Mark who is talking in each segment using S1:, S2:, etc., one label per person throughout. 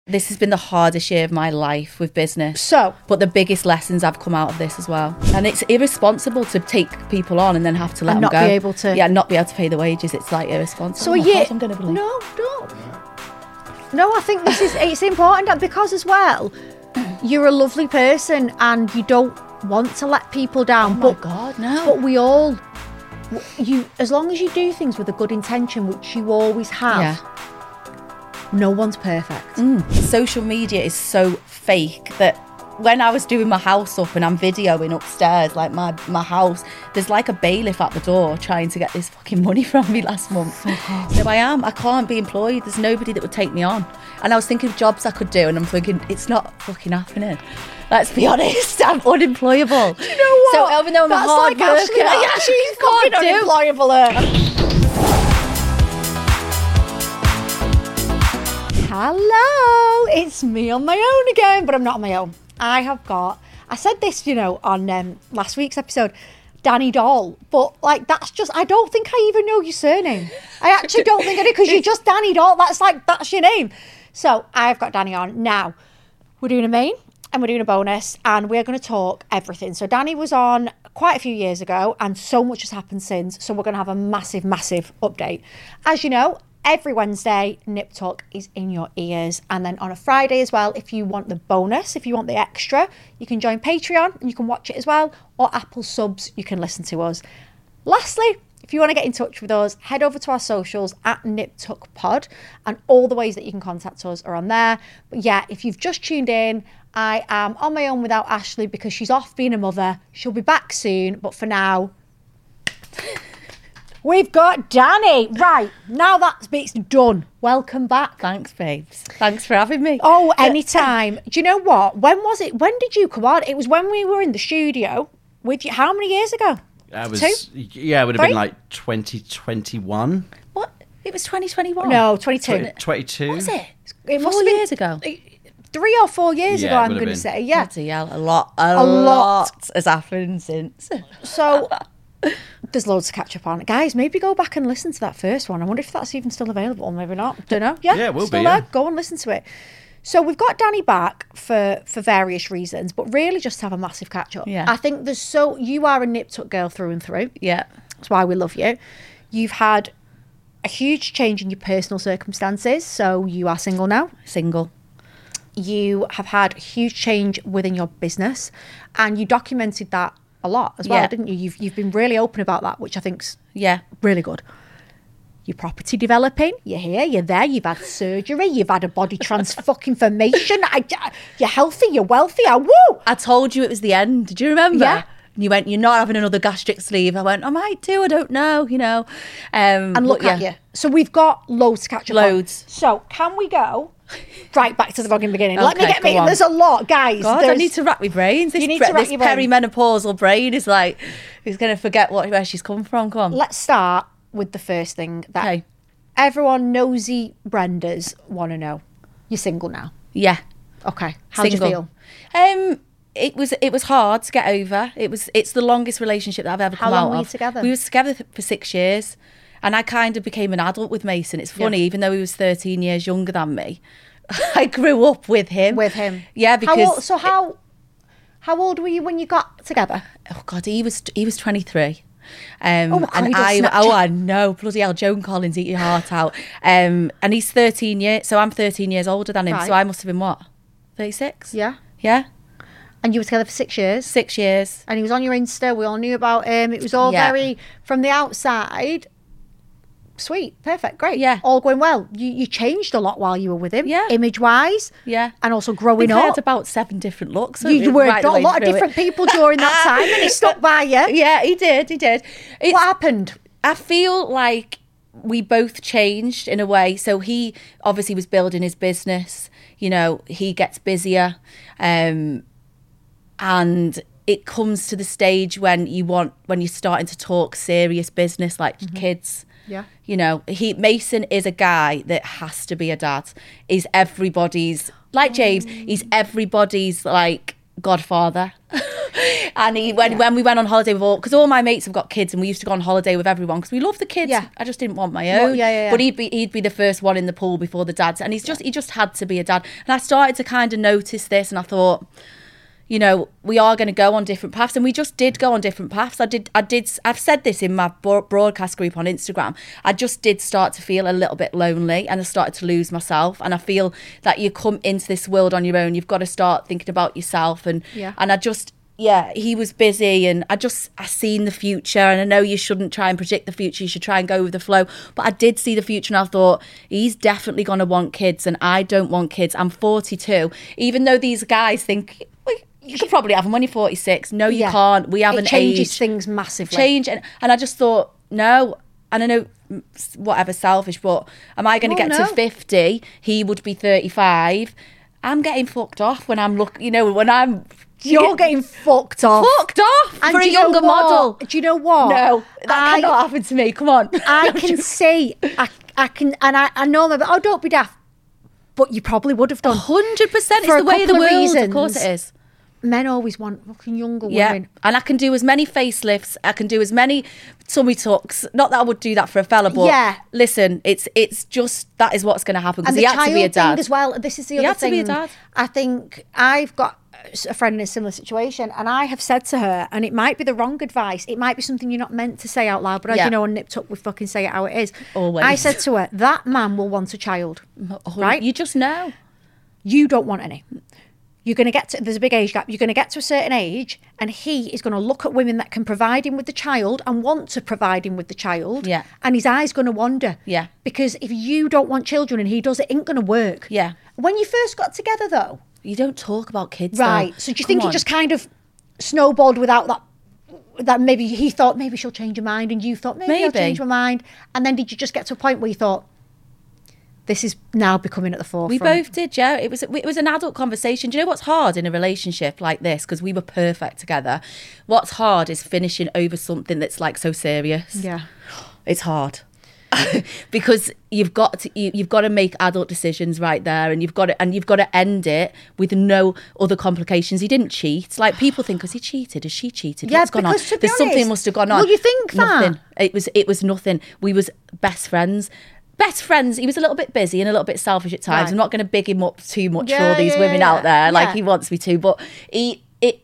S1: This has been the hardest year of my life with business.
S2: So,
S1: but the biggest lessons have come out of this as well. And it's irresponsible to take people on and then have to let them
S2: not
S1: go.
S2: be able to.
S1: Yeah, not be able to pay the wages. It's like irresponsible.
S2: So
S1: I'm going to believe.
S2: No, don't. No, I think it's important because as well, you're a lovely person and you don't want to let people down.
S1: Oh my God, no.
S2: But we all, as long as you do things with a good intention, which you always have, no one's perfect.
S1: Social media is so fake that when I was doing my house up and I'm videoing upstairs, like my house, there's like a bailiff at the door trying to get this fucking money from me last month. So I can't be employed. There's nobody that would take me on. And I was thinking of jobs I could do and I'm thinking, it's not fucking happening. Let's be honest, I'm unemployable.
S2: Do you know what?
S1: So even though I'm a hard worker,
S2: yeah, she's fucking unemployable. Hello, it's me on my own again, but I'm not on my own. I said this, on last week's episode, Danny Doll, but that's just, I don't think I even know your surname. I actually don't think I do, because you're just Danny Doll. That's your name. So I've got Danny on. Now, we're doing a main and we're doing a bonus and we're going to talk everything. So Danny was on quite a few years ago and so much has happened since. So we're going to have a massive, massive update. As you know, every Wednesday, Nip Tuck is in your ears. And then on a Friday as well, if you want the bonus, if you want the extra, you can join Patreon and you can watch it as well. Or Apple subs, you can listen to us. Lastly, if you want to get in touch with us, head over to our socials at Nip Tuck Pod. And all the ways that you can contact us are on there. But yeah, if you've just tuned in, I am on my own without Ashley because she's off being a mother. She'll be back soon. But for now... we've got Danny. Right, now that bit's done. Welcome back.
S1: Thanks, babes. Thanks for having me.
S2: Oh, anytime. Do you know what? When was it? When did you come on? It was when we were in the studio with you. How many years ago?
S3: It would
S2: 3?
S3: have been like 2021.
S1: What? It was 2021?
S2: No, 22.
S3: 22.
S1: What was it?
S2: It
S1: 4 years ago?
S2: 3 or 4 years ago, I'm going to say. Yeah.
S1: Bloody hell, a lot has happened since.
S2: So... there's loads to catch up on. Guys, maybe go back and listen to that first one. I wonder if that's even still available. Maybe not. Don't know. Yeah,
S3: it will
S2: still
S3: be.
S2: There.
S3: Yeah.
S2: Go and listen to it. So we've got Danny back for various reasons, but really just to have a massive catch up.
S1: Yeah.
S2: I think you are a Nip Tuck girl through and through.
S1: Yeah.
S2: That's why we love you. You've had a huge change in your personal circumstances. So you are single now.
S1: Single.
S2: You have had a huge change within your business and you documented that a lot as well, didn't you? You've been really open about that, which I think's really good. You're property developing, you're here, you're there, you've had surgery, you've had a body transformation, you're healthy, you're wealthy, woo!
S1: I told you it was the end. Did you remember?
S2: Yeah.
S1: And you went, you're not having another gastric sleeve. I went, I might do, I don't know,
S2: And look at you. So we've got loads to catch up on.
S1: Loads.
S2: So can we go right back to the fucking beginning? Let me
S1: Okay,
S2: get me.
S1: go on.
S2: There's a lot, guys.
S1: God, I need to rack my brains. This
S2: You need to rack
S1: this
S2: your brain.
S1: perimenopausal brain is like, he's going to forget where she's come from. Come on.
S2: Let's start with the first thing that everyone nosy Brendas want to know. You're single now.
S1: Yeah.
S2: Okay. How do you feel?
S1: It was hard to get over. It's the longest relationship that I've ever come out of.
S2: How long were you together?
S1: We were together for 6 years. And I kind of became an adult with Mason. It's funny, even though he was 13 years younger than me, I grew up with him. Yeah, because...
S2: How old were you when you got together?
S1: Oh, God, he was 23.
S2: I
S1: know, bloody hell, Joan Collins, eat your heart out. And he's 13 years, so I'm 13 years older than him.
S2: Right.
S1: So I must have been, what, 36?
S2: Yeah.
S1: Yeah.
S2: And you were together for 6 years?
S1: 6 years.
S2: And he was on your Insta, we all knew about him. It was all very, from the outside... sweet, perfect, great.
S1: Yeah.
S2: All going well. You changed a lot while you were with him.
S1: Yeah.
S2: Image-wise.
S1: Yeah.
S2: And also growing
S1: I
S2: up.
S1: had about 7 different looks.
S2: You were a lot of different people during that time and he stuck by you.
S1: Yeah, he did.
S2: What happened?
S1: I feel like we both changed in a way. So he obviously was building his business. He gets busier. And it comes to the stage when you're starting to talk serious business like kids.
S2: Yeah.
S1: Mason is a guy that has to be a dad. He's everybody's, like James, he's everybody's like godfather. And when we went on holiday with because all my mates have got kids, and we used to go on holiday with everyone because we love the kids.
S2: Yeah.
S1: I just didn't want my own.
S2: Yeah.
S1: But he'd be the first one in the pool before the dads, and he just had to be a dad. And I started to kind of notice this, and I thought, you know, we are going to go on different paths, and we just did go on different paths. I've said this in my broadcast group on Instagram. I just did start to feel a little bit lonely, and I started to lose myself. And I feel that you come into this world on your own. You've got to start thinking about yourself. And he was busy, and I seen the future. And I know you shouldn't try and predict the future. You should try and go with the flow. But I did see the future, and I thought, he's definitely going to want kids, and I don't want kids. I'm 42. Even though these guys think, you could probably have them when you're 46. No, you can't. We have an age.
S2: It changes things massively.
S1: And I just thought, no. And I know, whatever, selfish, but am I going to get to 50? He would be 35. I'm getting fucked off when I'm
S2: You're getting fucked off.
S1: Fucked off
S2: and
S1: for a younger model.
S2: Do you know what?
S1: No, that cannot happen to me. Come on.
S2: I can see, I can, and I know, don't be daft. But you probably would have done.
S1: 100%. It's the way of the world.
S2: Reasons.
S1: Of course it is.
S2: Men always want fucking younger women.
S1: Yeah, and I can do as many facelifts. I can do as many tummy tucks. Not that I would do that for a fella, but listen, it's just that is what's going to happen because he had to be a dad
S2: as well. This is the other thing.
S1: He had to be a dad.
S2: I think I've got a friend in a similar situation, and I have said to her, and it might be the wrong advice. It might be something you're not meant to say out loud, but as you know, on Nip Tuck, we fucking say it how it is.
S1: Always.
S2: I said to her, that man will want a child, right?
S1: You just know.
S2: You don't want any. You're going to get to, there's a big age gap. You're going to get to a certain age, and he is going to look at women that can provide him with the child and want to provide him with the child.
S1: Yeah.
S2: And his eyes going to wander.
S1: Yeah.
S2: Because if you don't want children and he does, it ain't going to work.
S1: Yeah.
S2: When you first got together, though.
S1: You don't talk about kids,
S2: right.
S1: though.
S2: So do you think it just kind of snowballed without that maybe he thought maybe she'll change her mind, and you thought maybe I'll change my mind, and then did you just get to a point where you thought, this is now becoming at the forefront?
S1: We both did, yeah. It was an adult conversation. Do you know what's hard in a relationship like this? Because we were perfect together. What's hard is finishing over something that's like so serious.
S2: Yeah,
S1: it's hard because you've got to make adult decisions right there, and you've got to end it with no other complications. He didn't cheat. Like people think, has he cheated? Has she cheated?
S2: Yeah,
S1: what's gone on? There's something must have gone on.
S2: Well, you think
S1: nothing. It was nothing. We was best friends. He was a little bit busy and a little bit selfish at times. Right. I'm not going to big him up too much for all these women out there like he wants me to, but it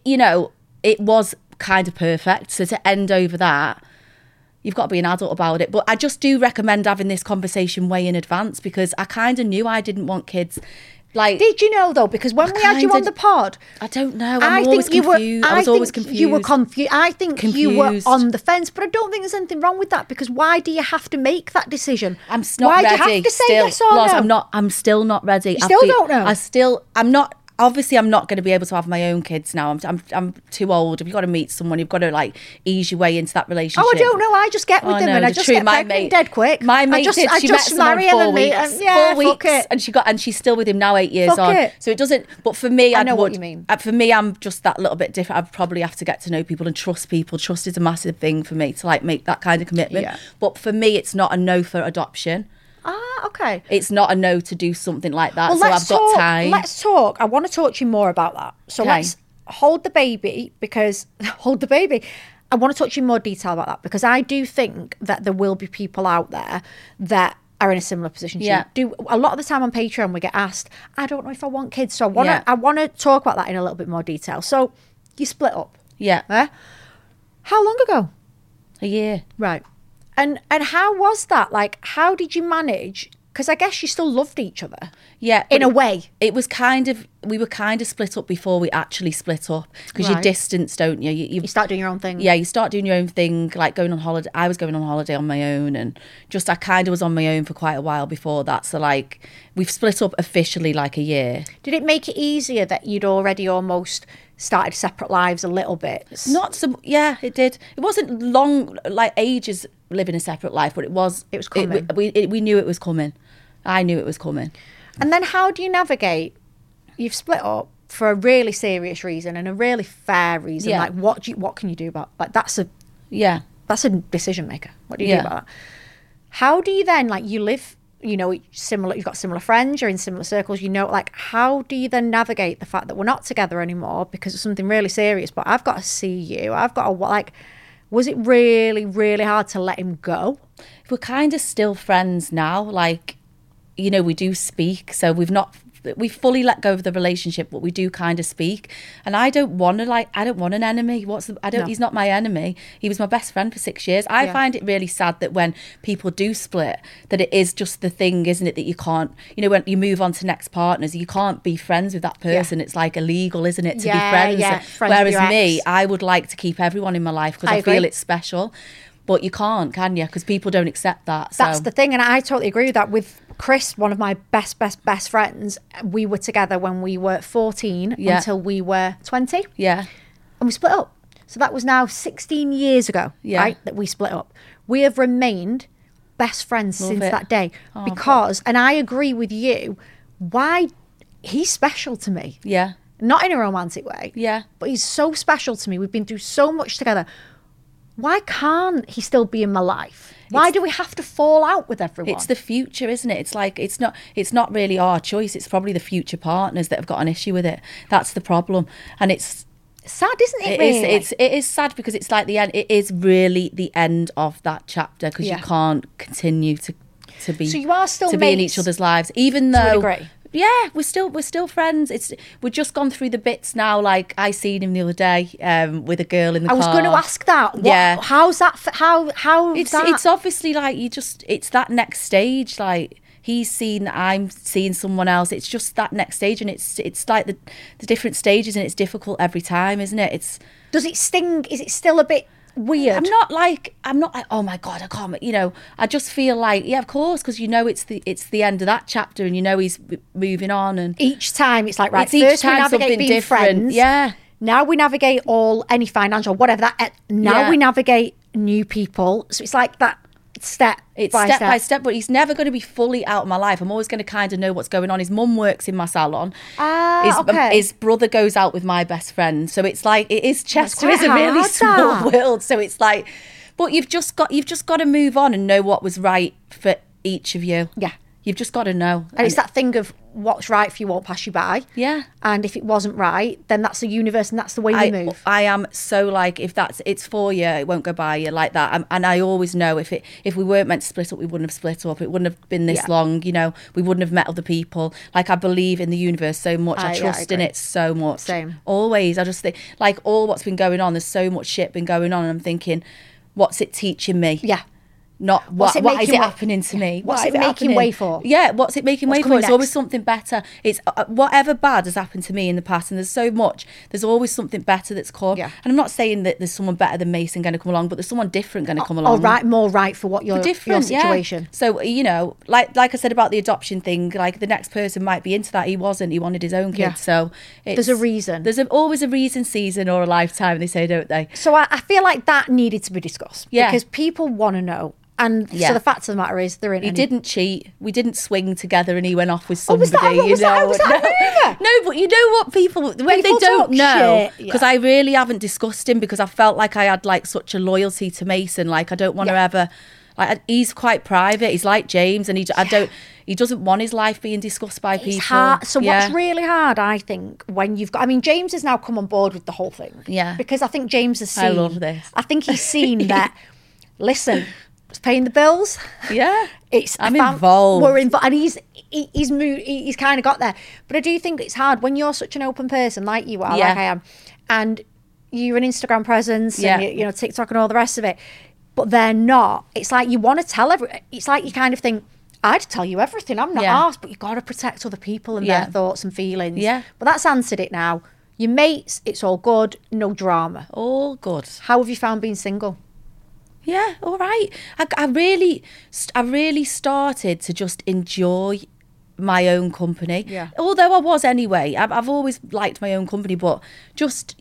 S1: was kind of perfect. So to end over that, you've got to be an adult about it. But I just do recommend having this conversation way in advance, because I kind of knew I didn't want kids. Like,
S2: did you know though? Because when we had you on the pod,
S1: I don't know. I was always confused.
S2: You were confused. I think you were on the fence, but I don't think there's anything wrong with that. Because why do you have to make that decision?
S1: I'm not ready.
S2: Why do you have to say yes or no?
S1: I'm still not ready.
S2: You still don't know.
S1: I'm not. Obviously, I'm not going to be able to have my own kids now. I'm too old. If you've got to meet someone, you've got to like ease your way into that relationship.
S2: Oh, I don't know. I just get with them, and I just get pregnant dead quick.
S1: My mate did. She met someone 4 weeks. 4 weeks, and she's still with him now, 8 years on. So it doesn't. But for me,
S2: I know what you mean.
S1: For me, I'm just that little bit different. I probably have to get to know people and trust people. Trust is a massive thing for me to like make that kind of commitment. Yeah. But for me, it's not a no for adoption.
S2: Ah, okay.
S1: It's not a no to do something like that.
S2: Well,
S1: so I've got time.
S2: Let's talk. I want to talk to you more about that. So let's hold the baby, because hold the baby. I want to talk to you in more detail about that, because I do think that there will be people out there that are in a similar position to you. A lot of the time on Patreon we get asked, I don't know if I want kids. So I want to talk about that in a little bit more detail. So you split up.
S1: Yeah.
S2: How long ago?
S1: A year.
S2: Right. And how was that? Like, how did you manage? Because I guess you still loved each other.
S1: Yeah.
S2: In a way.
S1: It was we were kind of split up before we actually split up. Because you're distanced, don't you? You
S2: start doing your own thing.
S1: Yeah, you start doing your own thing, like going on holiday. I was going on holiday on my own, and just I kind of was on my own for quite a while before that. So like, we've split up officially like a year.
S2: Did it make it easier that you'd already almost started separate lives a little bit?
S1: Yeah, it did. It wasn't long, like ages living a separate life, but it was
S2: coming.
S1: We knew it was coming. I knew it was coming.
S2: And then how do you navigate? You've split up for a really serious reason and a really fair reason.
S1: Yeah.
S2: Like, what can you do about, like, that's a decision maker. What do you do about that? How do you then, like, you live you know, you've got similar friends, you're in similar circles, you know, like, how do you then navigate the fact that we're not together anymore because of something really serious, but I've got to see you, I've got to, like, was it really, really hard to let him go?
S1: We're kind of still friends now. Like, you know, we do speak. So we fully let go of the relationship, but we do kind of speak. And I don't want an enemy. He's not my enemy. He was my best friend for 6 years. I find it really sad that when people do split, that it is just the thing, isn't it, that you can't, you know, when you move on to next partners, you can't be friends with that person. It's like illegal, isn't it, to be friends? Whereas me, I would like to keep everyone in my life because I feel it's special. But you can't, can you? Because people don't accept that. So.
S2: That's the thing. And I totally agree with that. With Chris, one of my best friends, we were together when we were 14 until we were 20.
S1: Yeah.
S2: And we split up. So that was now 16 years ago, right, that we split up. We have remained best friends since that day. Because, and I agree with you, why he's special to me.
S1: Yeah.
S2: Not in a romantic way.
S1: Yeah.
S2: But he's so special to me. We've been through so much together. Why can't he still be in my life? Why do we have to fall out with everyone?
S1: It's the future, isn't it? It's like it's not really our choice. It's probably the future partners that have got an issue with it. That's the problem, and it's
S2: sad, isn't it? Really?
S1: It is sad because it's like the end. It is really the end of that chapter because you can't continue to be.
S2: So you are still
S1: to be in each other's lives, even though. Yeah, we're still friends. We've just gone through the bits now. Like I seen him the other day with a girl in the car.
S2: I was going to ask that. How's that? How?
S1: It's obviously like it's that next stage. Like he's seen that I'm seeing someone else. It's just that next stage, and it's like the different stages, and it's difficult every time, isn't it?
S2: Does it sting? Is it still a bit weird?
S1: I'm not like oh my god, I can't, you know, I just feel like of course, because you know it's the end of that chapter, and you know he's moving on, and
S2: each time it's like, right,
S1: first
S2: first we
S1: time
S2: navigate being
S1: different.
S2: friends, now we navigate any financial whatever that, now we navigate new people, so it's like that step by
S1: step, but he's never going to be fully out of my life. I'm always going to kind of know what's going on. His mum works in my salon. His brother goes out with my best friend, so it's like it is Chester is a really small world, so it's like, but you've just got to move on and know what was right for each of you. You've just got to know.
S2: And it's that thing of what's right for you won't pass you by.
S1: Yeah.
S2: And if it wasn't right, then that's the universe and that's the way we move.
S1: I am so like, if it's for you, it won't go by you like that. And I always know if we weren't meant to split up, we wouldn't have split up. It wouldn't have been this long, you know, we wouldn't have met other people. Like I believe in the universe so much. I trust in it so much.
S2: Same.
S1: Always. I just think like all what's been going on, there's so much shit been going on, and I'm thinking, what's it teaching me?
S2: Yeah.
S1: Not what is it happening to me?
S2: What's it making way for?
S1: Yeah, what's it making way for? It's always something better. It's whatever bad has happened to me in the past, and there's so much. There's always something better that's come.
S2: Yeah.
S1: And I'm not saying that there's someone better than Mason going to come along, but there's someone different going to come along.
S2: More right for what your situation.
S1: Yeah. So you know, like I said about the adoption thing, like the next person might be into that. He wasn't. He wanted his own kid.
S2: Yeah.
S1: So
S2: there's a reason.
S1: There's always a reason, season, or a lifetime. They say, don't they?
S2: So I feel like that needed to be discussed.
S1: Yeah.
S2: Because people want to know. And so the fact of the matter is, they're in.
S1: He didn't cheat. We didn't swing together, and he went off with somebody.
S2: Was that
S1: no, but you know what people when they don't know, because I really haven't discussed him because I felt like I had like such a loyalty to Mason. Like I don't want to ever. Like he's quite private. He's like James, and he doesn't want his life being discussed by people.
S2: Hard. So what's really hard, I think, when you've got. I mean, James has now come on board with the whole thing.
S1: Yeah.
S2: Because I think James has seen.
S1: I love this.
S2: I think he's seen that. Listen. It's paying the bills.
S1: Yeah,
S2: I'm
S1: involved.
S2: We're involved, and he's moved. He's kind of got there. But I do think it's hard when you're such an open person like you are, like I am, and you're an Instagram presence, and you know TikTok and all the rest of it. But they're not. It's like you want to tell It's like you kind of think, I'd tell you everything. I'm not arsed, but you've got to protect other people and their thoughts and feelings.
S1: Yeah.
S2: But that's answered it now. Your mates, it's all good, no drama.
S1: All good.
S2: How have you found being single?
S1: Yeah, all right. I really started to just enjoy my own company.
S2: Yeah.
S1: Although I was anyway. I've always liked my own company, but just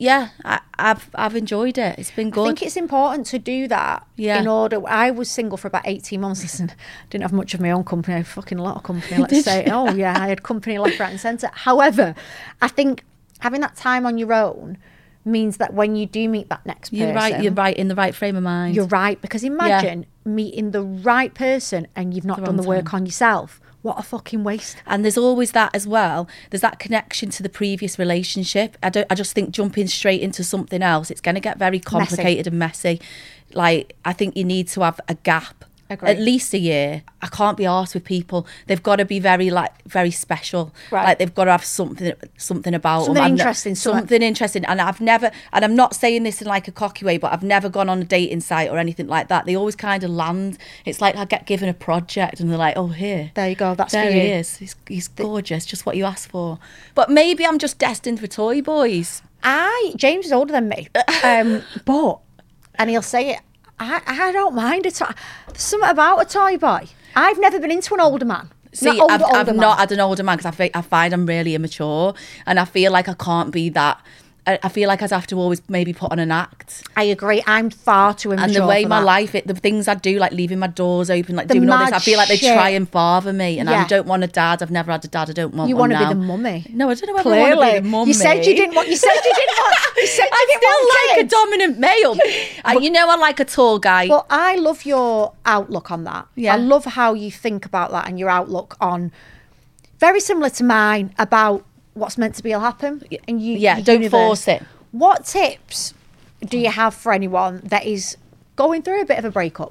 S1: I've enjoyed it. It's been good.
S2: I think it's important to do that.
S1: Yeah.
S2: In order. I was single for about 18 months. Listen, didn't have much of my own company. I had fucking a lot of company. Let's say. Oh yeah, I had company left, right, and centre. However, I think having that time on your own means that when you do meet that next person,
S1: You're right in the right frame of mind.
S2: You're right, because imagine meeting the right person and you've not done the work on yourself. What a fucking waste.
S1: And there's always that as well. There's that connection to the previous relationship. I just think jumping straight into something else, it's going to get very complicated and messy. Like, I think you need to have a gap.
S2: Agreed.
S1: At least a year. I can't be arsed with people. They've got to be very special.
S2: Right.
S1: Like, they've got to have something about
S2: Something
S1: them.
S2: interesting.
S1: Something interesting. And I've never, and I'm not saying this in like a cocky way, but I've never gone on a dating site or anything like that. They always kind of land. It's like I get given a project and they're like, oh, here.
S2: There you go. That's
S1: there
S2: for
S1: he
S2: you.
S1: is. He's gorgeous. Just what you asked for. But maybe I'm just destined for toy boys.
S2: James is older than me, but, and he'll say it, I don't mind a toy. There's something about a toy boy. I've never been into an older man.
S1: See, I've not had an older man because I find I'm really immature and I feel like I can't be that. I feel like I'd have to always maybe put on an act.
S2: I agree. I'm far too immature.
S1: And the way
S2: for
S1: my
S2: that.
S1: life, the things I do, like leaving my doors open, like doing all this, I feel like they try and father me. And I don't want a dad. I've never had a dad. I don't want
S2: you
S1: one
S2: now. You
S1: want
S2: to be the mummy.
S1: No, I don't know whether I want to be the mummy.
S2: You said you didn't want. You said you didn't want. You said you
S1: I
S2: didn't want
S1: still like
S2: kids.
S1: a dominant male. You know, I like a tall guy.
S2: But I love your outlook on that.
S1: Yeah.
S2: I love how you think about that and your outlook on, very similar to mine, about what's meant to be will happen. And
S1: don't force it.
S2: What tips do you have for anyone that is going through a bit of a breakup?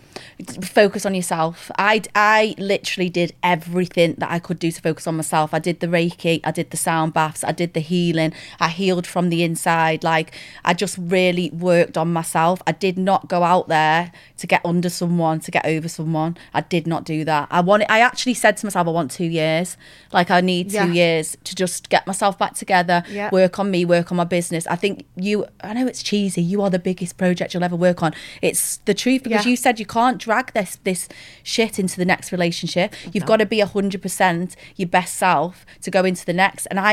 S1: Focus on yourself. I literally did everything that I could do to focus on myself. I did the Reiki, I did the sound baths, I did the healing, I healed from the inside. Like, I just really worked on myself. I did not go out there to get under someone, to get over someone. I did not do that. I actually said to myself, I want 2 years. Like, I need 2 years to just get myself back together, work on me, work on my business. I think I know it's cheesy, you are the biggest project you'll ever work on. It's the truth, because you said you can't drag this shit into the next relationship. You've got to be 100% your best self to go into the next. And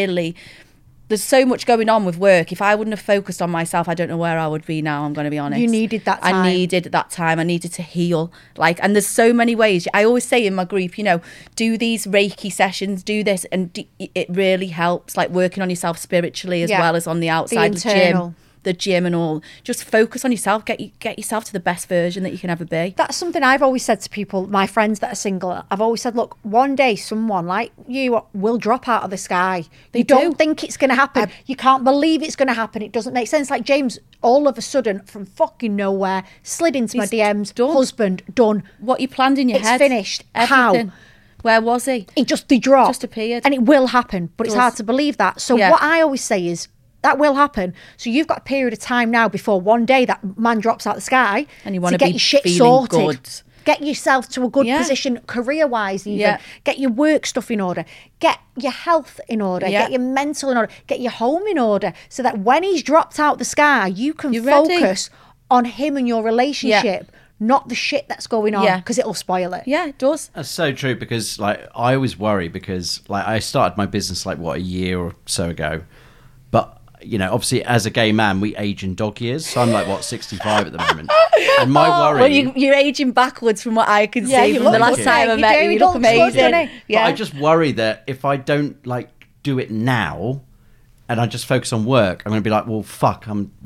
S1: there's so much going on with work. If I wouldn't have focused on myself, I don't know where I would be now, I'm going to be honest.
S2: You needed that time.
S1: I needed that time. I needed to heal. And there's so many ways. I always say in my group, do these Reiki sessions, do this, and it really helps, like working on yourself spiritually as well as on the outside. The gym and all. Just focus on yourself. Get yourself to the best version that you can ever be.
S2: That's something I've always said to people, my friends that are single. I've always said, look, one day someone like you will drop out of the sky. You don't think it's going to happen. You can't believe it's going to happen. It doesn't make sense. Like James, all of a sudden, from fucking nowhere, slid into my DMs. Husband, done.
S1: What you planned in your head.
S2: It's finished.
S1: Everything.
S2: How?
S1: Where was he?
S2: He dropped.
S1: Just appeared.
S2: And it will happen, but it's hard to believe that. So what I always say is, that will happen. So you've got a period of time now before one day that man drops out the sky,
S1: and you want to
S2: get
S1: be
S2: your shit
S1: feeling
S2: sorted.
S1: Good.
S2: Get yourself to a good position career-wise even.
S1: Yeah.
S2: Get your work stuff in order. Get your health in order. Get your mental in order. Get your home in order. So that when he's dropped out the sky, you can focus on him and your relationship, not the shit that's going on, because it'll spoil it.
S1: Yeah, it does.
S3: That's so true, because I always worry, because I started my business a year or so ago, but obviously as a gay man, we age in dog years. So I'm 65 at the moment. And my worry...
S1: Well, you're aging backwards from what I can see from the last time I met you. You look amazing.
S3: But I just worry that if I don't do it now and I just focus on work, I'm going to be like, well, fuck,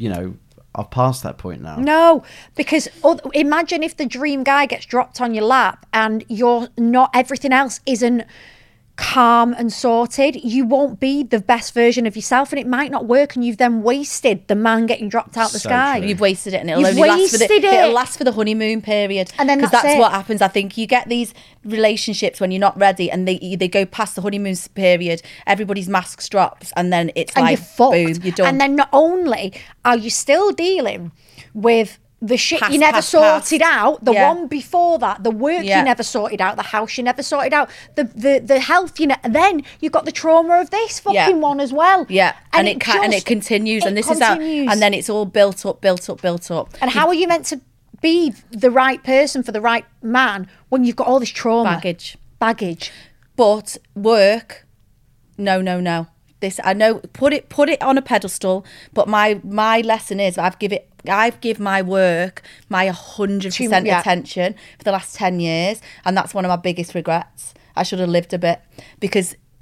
S3: I've passed that point now.
S2: No, because imagine if the dream guy gets dropped on your lap and everything else isn't calm and sorted. You won't be the best version of yourself, and it might not work, and you've then wasted the man getting dropped out the sky.
S1: You've wasted it, and it'll last for the honeymoon period,
S2: and then
S1: that's what happens. I think you get these relationships when you're not ready, and they go past the honeymoon period, everybody's masks drops, and then it's
S2: and
S1: like boom, you're done.
S2: And then not only are you still dealing with the shit you never sorted out, the one before that, the work you never sorted out, the house you never sorted out, the health then you've got the trauma of this fucking one as well.
S1: Yeah, and it continues, and this is how, and then it's all built up.
S2: And how are you meant to be the right person for the right man when you've got all this trauma, baggage? But
S1: work, no. This, I know, put it on a pedestal, but my lesson is I've given my work my 100% attention for the last 10 years, and that's one of my biggest regrets. I should have lived a bit, because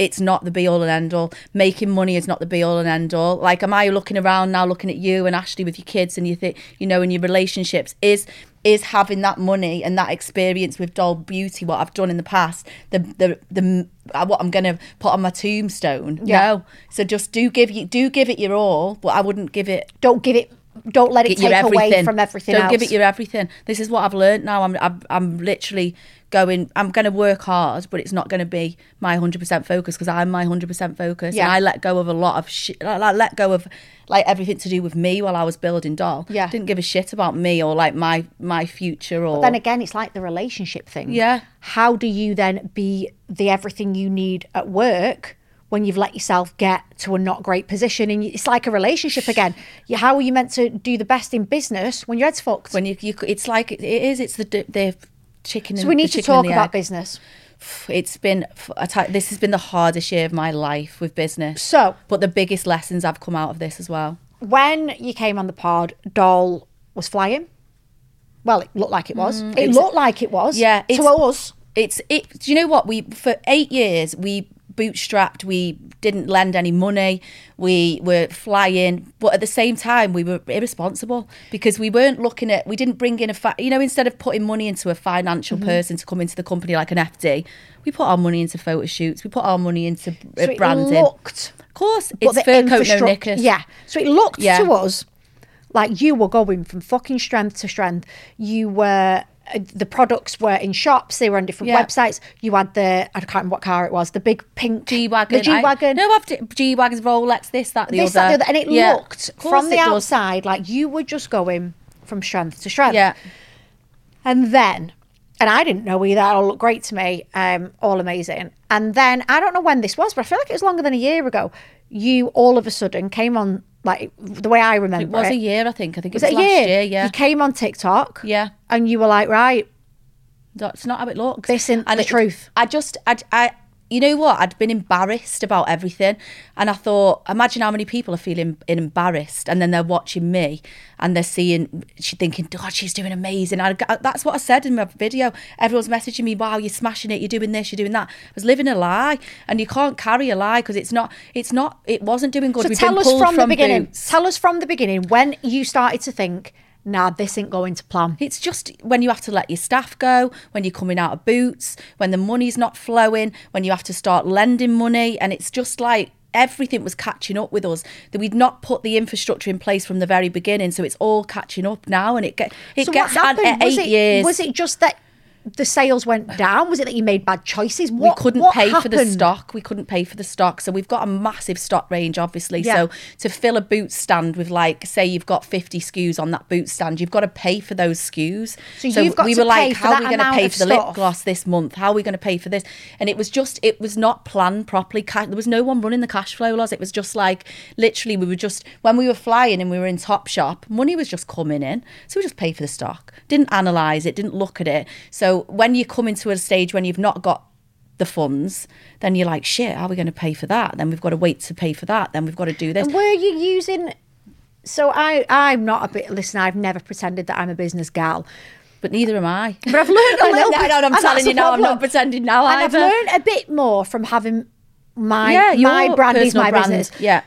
S1: it's not the be all and end all. Making money is not the be all and end all. Like, am I looking around now, looking at you and Ashley with your kids, and you think, you know, in your relationships, is having that money and that experience with Doll Beauty, what I've done in the past, the what I'm going to put on my tombstone? No. So just do give it your all, but I wouldn't give it.
S2: Don't let it take away from everything else.
S1: Don't give it your everything. This is what I've learned now. I'm literally going, I'm going to work hard, but it's not going to be my 100% focus, because I'm my 100% focus. And I let go of a lot of shit. I let go of like everything to do with me while I was building Doll.
S2: Yeah.
S1: Didn't give a shit about me or like my future. Or
S2: But then again, it's like the relationship thing.
S1: Yeah.
S2: How do you then be the everything you need at work when you've let yourself get to a not great position? And it's like a relationship again. How are you meant to do the best in business when your head's fucked?
S1: when you it's like it's the chicken.
S2: So we need to talk about business.
S1: It's been this has been the hardest year of my life with business.
S2: So,
S1: but the biggest lessons have come out of this as well.
S2: When you came on the pod, Doll was flying. Well, it looked like it was. It looked like it was.
S1: Yeah,
S2: to us.
S1: Do you know what? For 8 years we bootstrapped, we didn't lend any money, we were flying, but at the same time we were irresponsible, because we didn't bring in instead of putting money into a financial person to come into the company like an FD, we put our money into photo shoots, we put our money into branding.
S2: It looked,
S1: of course, it's fur coat, no knickers.
S2: Yeah, so it looked to us like you were going from fucking strength to strength. You were, the products were in shops, they were on different websites. You had I can't remember what car it was, the big pink
S1: G-Wagon.
S2: The G-Wagon.
S1: I've G-Wagons, Rolex, this, that, the
S2: this,
S1: other.
S2: That, the other. And it looked from the
S1: outside
S2: outside like you were just going from strength to strength.
S1: Yeah.
S2: And then, and I didn't know either, it all looked great to me, all amazing. And then, I don't know when this was, but I feel like it was longer than a year ago. You all of a sudden came on, like, the way I remember it.
S1: It was a year, I think. I think it was
S2: last
S1: year, yeah.
S2: You came on TikTok.
S1: Yeah.
S2: And you were like, right,
S1: that's not how it looks.
S2: This isn't the truth.
S1: I you know what? I'd been embarrassed about everything. And I thought, imagine how many people are feeling embarrassed. And then they're watching me and they're thinking, God, she's doing amazing. That's what I said in my video. Everyone's messaging me, wow, you're smashing it. You're doing this, you're doing that. I was living a lie. And you can't carry a lie, because it wasn't doing good.
S2: So tell us from the beginning. Tell us from the beginning when you started to think, nah, this ain't going to plan.
S1: It's just when you have to let your staff go, when you're coming out of boots, when the money's not flowing, when you have to start lending money, and it's just like everything was catching up with us, that we'd not put the infrastructure in place from the very beginning, so it's all catching up now, and it gets at 8 years.
S2: Was it just that the sales went down? Was it that you made bad choices?
S1: We couldn't pay for the stock. We couldn't pay for the stock. So we've got a massive stock range, obviously. Yeah. So to fill a boot stand with, like, say you've got 50 SKUs on that boot stand, you've got to pay for those SKUs.
S2: So you've got
S1: we
S2: to
S1: were
S2: pay
S1: like,
S2: for
S1: how
S2: that
S1: are we going to pay for the
S2: stuff?
S1: lip gloss this month? How are we going to pay for this? And it was not planned properly. There was no one running the cash flow laws. It was just like, literally, when we were flying and we were in Topshop, money was just coming in. So we just paid for the stock. Didn't analyse it, didn't look at it. So when you come into a stage when you've not got the funds, then you're like, shit, how are we going to pay for that? Then we've got to wait to pay for that. Then we've got to do this.
S2: And were you using... So I'm not a bit... Listen, I've never pretended that I'm a business gal.
S1: But neither am I.
S2: But I've learned a little bit.
S1: I'm telling you now, I'm not pretending now
S2: and
S1: either.
S2: I've learned a bit more from having my brand is my business.
S1: Yeah.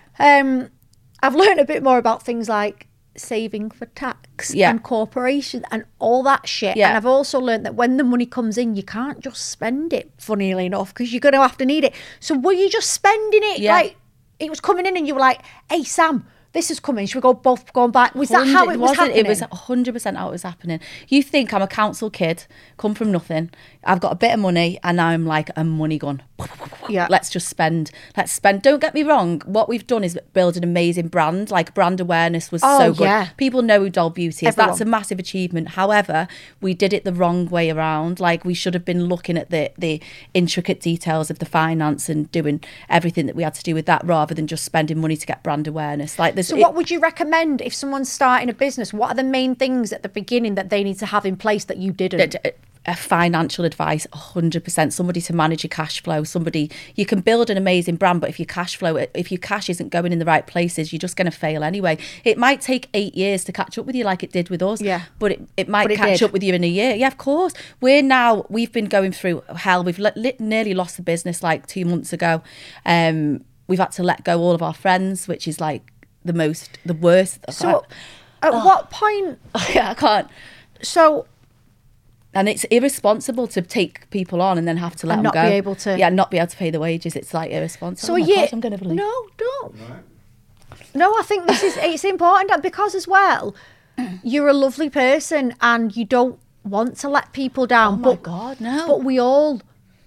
S2: I've learned a bit more about things like saving for tax and corporation and all that shit. And I've also learned that when the money comes in, you can't just spend it, funnily enough, because you're going to have to need it. So were you just spending it? Like, it was coming in and you were like, hey, Sam, this is coming. Should we both go back? Was that how it was happening?
S1: It was 100% how it was happening. You think I'm a council kid, come from nothing. I've got a bit of money and I'm like a money gun.
S2: Yeah.
S1: Let's just spend. Let's spend. Don't get me wrong. What we've done is build an amazing brand. Like, brand awareness was so good. Yeah. People know who Doll Beauty is. Everyone. That's a massive achievement. However, we did it the wrong way around. Like, we should have been looking at the intricate details of the finance and doing everything that we had to do with that, rather than just spending money to get brand awareness. Like,
S2: so what would you recommend if someone's starting a business? What are the main things at the beginning that they need to have in place that you didn't?
S1: a financial advice, 100%. Somebody to manage your cash flow. Somebody, you can build an amazing brand, but if your cash isn't going in the right places, you're just going to fail anyway. It might take 8 years to catch up with you, like it did with us.
S2: Yeah.
S1: But it might catch up with you in a year. Yeah, of course. We've been going through hell. We've nearly lost the business like 2 months ago. We've had to let go all of our friends, which is like the worst.
S2: So, at what point?
S1: I can't.
S2: So.
S1: And it's irresponsible to take people on and then have to let them go.
S2: Not be able to.
S1: Yeah, not be able to pay the wages. It's like irresponsible.
S2: So
S1: I'm going to believe.
S2: No, don't. No, I think it's important because as well, you're a lovely person and you don't want to let people down.
S1: Oh my God, no.
S2: But we all,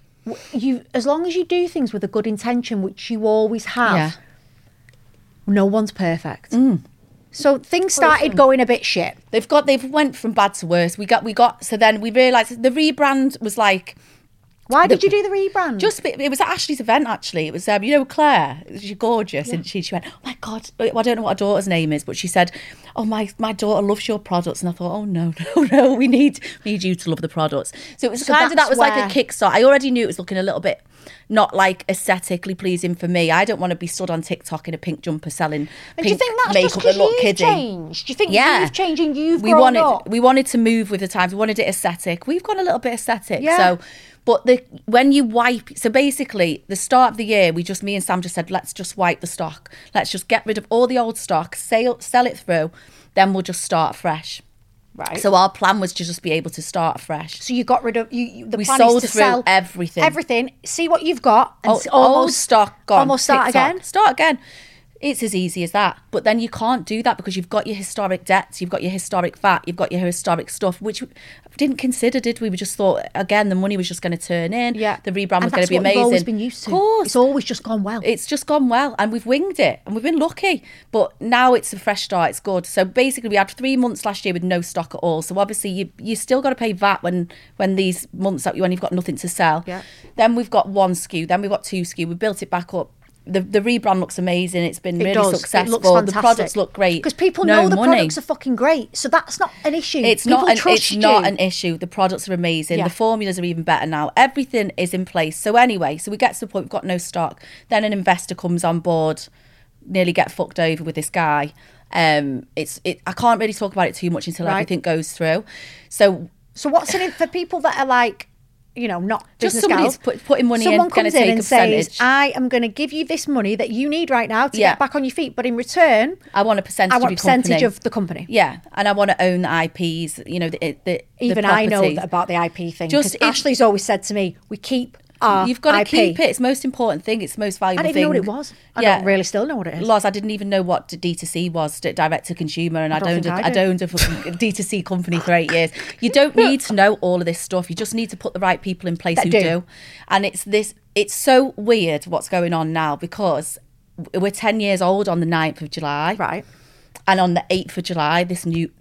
S2: as long as you do things with a good intention, which you always have, no one's perfect. So things started going a bit shit.
S1: They've went from bad to worse. So then we realised the rebrand was like.
S2: Why did you do the rebrand?
S1: It was at Ashley's event actually. It was Claire. She's gorgeous, and she went, "Oh my God!" I don't know what her daughter's name is, but she said, "Oh my daughter loves your products," and I thought, "Oh no, we need you to love the products." So it was that was like a kickstart. I already knew it was looking a little bit not like aesthetically pleasing for me. I don't want to be stood on TikTok in a pink jumper selling pink
S2: do you think that's
S1: makeup
S2: just
S1: that look
S2: you've
S1: kiddie.
S2: Changed? Do you think you've changed and you've grown up?
S1: We wanted to move with the times. We wanted it aesthetic. We've gone a little bit aesthetic.
S2: Yeah.
S1: So, but when you wipe, so basically the start of the year, me and Sam just said, let's just wipe the stock. Let's just get rid of all the old stock, sell it through, then we'll just start fresh.
S2: Right.
S1: So our plan was to just be able to start fresh.
S2: So you got rid of we
S1: sold through
S2: sell
S1: everything.
S2: See what you've got, and
S1: old stock gone.
S2: Almost start again.
S1: Start again. It's as easy as that. But then you can't do that because you've got your historic debts, you've got your historic VAT, you've got your historic stuff, which we didn't consider, did we? We just thought, again, the money was just going to turn in.
S2: Yeah.
S1: The rebrand was going to be amazing.
S2: That's what we've always been used to.
S1: Of course.
S2: It's always just gone well.
S1: It's just gone well, and we've winged it, and we've been lucky. But now it's a fresh start. It's good. So basically, we had 3 months last year with no stock at all. So obviously, you still got to pay VAT when these months when you've got nothing to sell.
S2: Yeah.
S1: Then we've got 1 SKU. Then we've got 2 SKU. We built it back up. The rebrand looks amazing. It's been really successful.
S2: It looks fantastic.
S1: The products look great
S2: because people know the products are fucking great. So that's not an issue.
S1: It's not an issue. The products are amazing.
S2: Yeah.
S1: The formulas are even better now. Everything is in place. So anyway, we get to the point we've got no stock. Then an investor comes on board, nearly get fucked over with this guy. I can't really talk about it too much until everything goes through. So
S2: what's in it for people that are like, not
S1: just
S2: business
S1: somebody's putting money
S2: Someone
S1: in, going to
S2: comes in
S1: take
S2: and
S1: a percentage.
S2: says, I am going to give you this money that you need right now to get back on your feet, but in return,
S1: I want a percentage
S2: of the company.
S1: Yeah, and I want to own the IPs.
S2: Even I know about the IP thing because Ashley's always said to me, "We keep our
S1: You've got to
S2: IP.
S1: keep it. It's the most important thing. It's the most valuable thing."
S2: I didn't even know what it was. I don't really still know what it is.
S1: Loz, I didn't even know what D2C was, direct to consumer, and I'd owned a fucking D2C company for 8 years. You don't need to know all of this stuff. You just need to put the right people in place who do. And it's so weird what's going on now because we're 10 years old on the 9th of July.
S2: Right.
S1: And on the 8th of July, this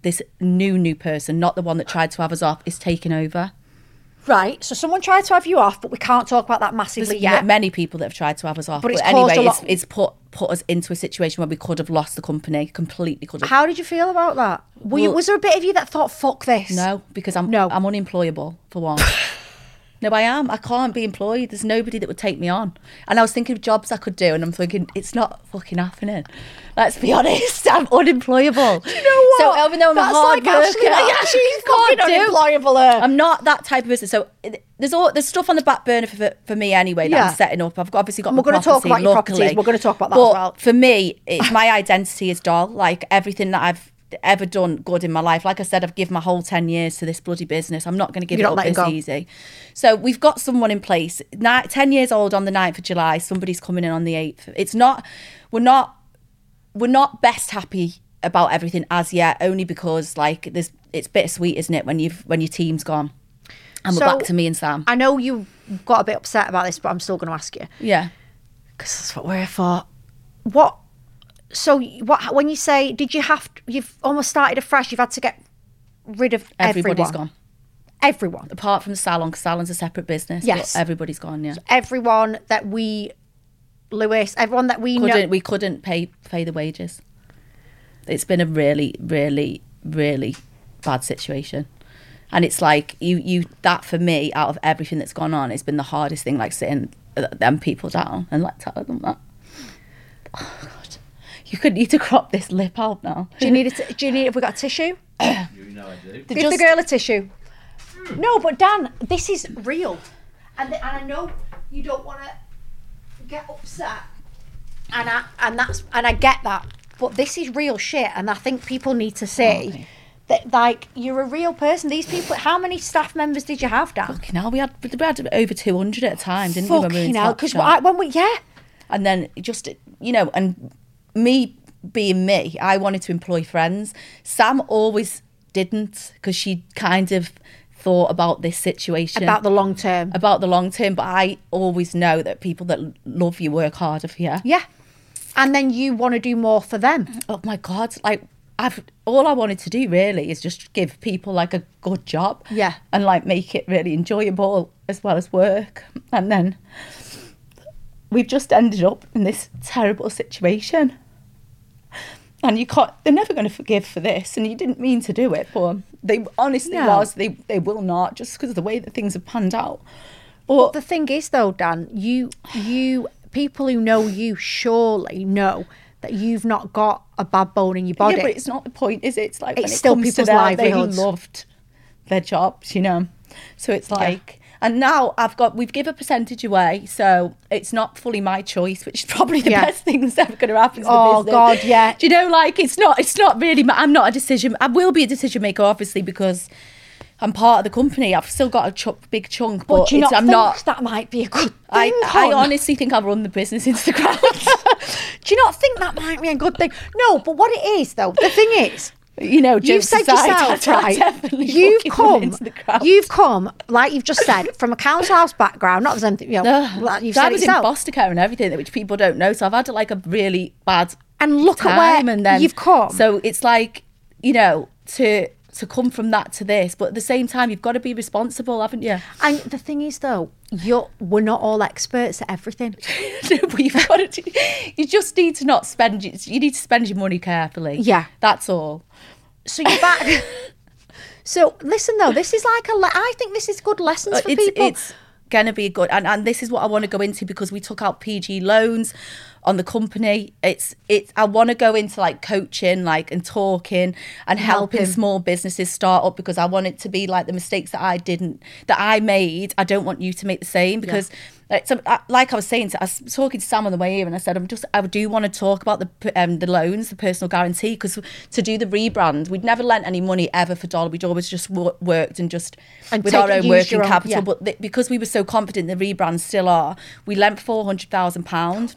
S1: new person, not the one that tried to have us off, is taking over.
S2: Right, so someone tried to have you off, but we can't talk about that massively yet.
S1: Many people that have tried to have us off,
S2: but
S1: it's put us into a situation where we could have lost the company, completely could have.
S2: How did you feel about that? Was there a bit of you that thought, "Fuck this"?
S1: No, because I'm unemployable for one. No, I am. I can't be employed. There's nobody that would take me on. And I was thinking of jobs I could do, and I'm thinking, it's not fucking happening. Let's be honest, I'm unemployable.
S2: Do you know what?
S1: So even though I'm a hard worker,
S2: she's fucking unemployable.
S1: I'm not that type of person. So there's stuff on the back burner for me anyway that I'm setting up. I've obviously got.
S2: We're going to talk about your properties. We're going to talk about that as well.
S1: For me, my identity is Doll. Like everything that I've ever done good in my life. Like I said, I've given my whole 10 years to this bloody business. I'm not going to give it up this easy. So we've got someone in place. 10 years old on the 9th of July. Somebody's coming in on the 8th. We're not best happy about everything as yet, only because it's bittersweet, isn't it, when your team's gone. And we're back to me and Sam.
S2: I know you got a bit upset about this, but I'm still going to ask you.
S1: Yeah.
S2: Because that's what we're here for. What? So when you say, you've almost started afresh, you've had to get rid of
S1: everybody's gone.
S2: Everyone.
S1: Apart from the salon, because salon's a separate business.
S2: Yes.
S1: But everybody's gone, yeah.
S2: So everyone that everyone that we know.
S1: We couldn't pay the wages. It's been a really, really, really bad situation. And it's like you that for me, out of everything that's gone on, it's been the hardest thing, like sitting them people down and like telling them that. Oh God, you could need to crop this lip out now.
S2: Do you need it? Have we got a tissue?
S3: You know I do.
S2: Give the girl a tissue. No, but Dan, this is real, and I know you don't want to get upset, and I get that, but this is real shit, and I think people need to see that, like, you're a real person. These people. How many staff members did you have, Dan?
S1: Fucking hell, we had over 200 at a time, didn't we?
S2: Fucking hell, because when we
S1: and then just, you know, and me being me, I wanted to employ friends. Sam always didn't, because she kind of thought about this situation.
S2: About the long term.
S1: But I always know that people that love you work harder for you.
S2: Yeah. And then you want to do more for them.
S1: Oh my God, like, all I wanted to do really is just give people like a good job.
S2: Yeah.
S1: And like make it really enjoyable as well as work. And then we've just ended up in this terrible situation. And they're never going to forgive for this. And you didn't mean to do it, but they honestly they will not, just because of the way that things have panned out.
S2: But the thing is though, Dan, you people who know you surely know that you've not got a bad bone in your body.
S1: Yeah, but it's not the point, is it? It's like,
S2: it's
S1: when it
S2: still
S1: comes
S2: people's
S1: to that,
S2: livelihoods.
S1: They loved their jobs, you know. So it's like, and now we've given a percentage away, so it's not fully my choice, which is probably the best thing that's ever going to happen to the business.
S2: Oh God, yeah.
S1: Do you know, like, it's not really, I'm not a decision, I will be a decision maker, obviously, because I'm part of the company. I've still got a big chunk, but
S2: do you
S1: I'm not.
S2: That might be a good thing.
S1: I honestly think I'll run the business into the ground.
S2: Do you not think that might be a good thing? No, but what it is though, the thing is,
S1: you know,
S2: you've said yourself, right? You've come, like you've just said, from a council house background. Not as anything, you know. Like you've said
S1: I was in foster care and everything, which people don't know. So I've had like a really bad
S2: and look
S1: time,
S2: at where
S1: and then
S2: you've come.
S1: So it's like, you know, to come from that to this, but at the same time, you've got to be responsible, haven't you?
S2: And the thing is, though, we're not all experts at everything.
S1: No, but you've got to. You just need to not spend. You need to spend your money carefully.
S2: Yeah,
S1: that's all.
S2: So you're back. So listen, though, this is like I think this is good lessons for people.
S1: It's gonna be good, and this is what I want to go into, because we took out PG loans on the company. I want to go into like coaching, like, and talking and helping small businesses start up, because I want it to be like the mistakes that I made. I don't want you to make the same, because like I was saying, I was talking to Sam on the way here, and I said I do want to talk about the loans, the personal guarantee, because to do the rebrand, we'd never lent any money ever for Dollar. We'd always just worked and with our own working capital. But because we were so confident, the rebrands still are, we lent £400,000.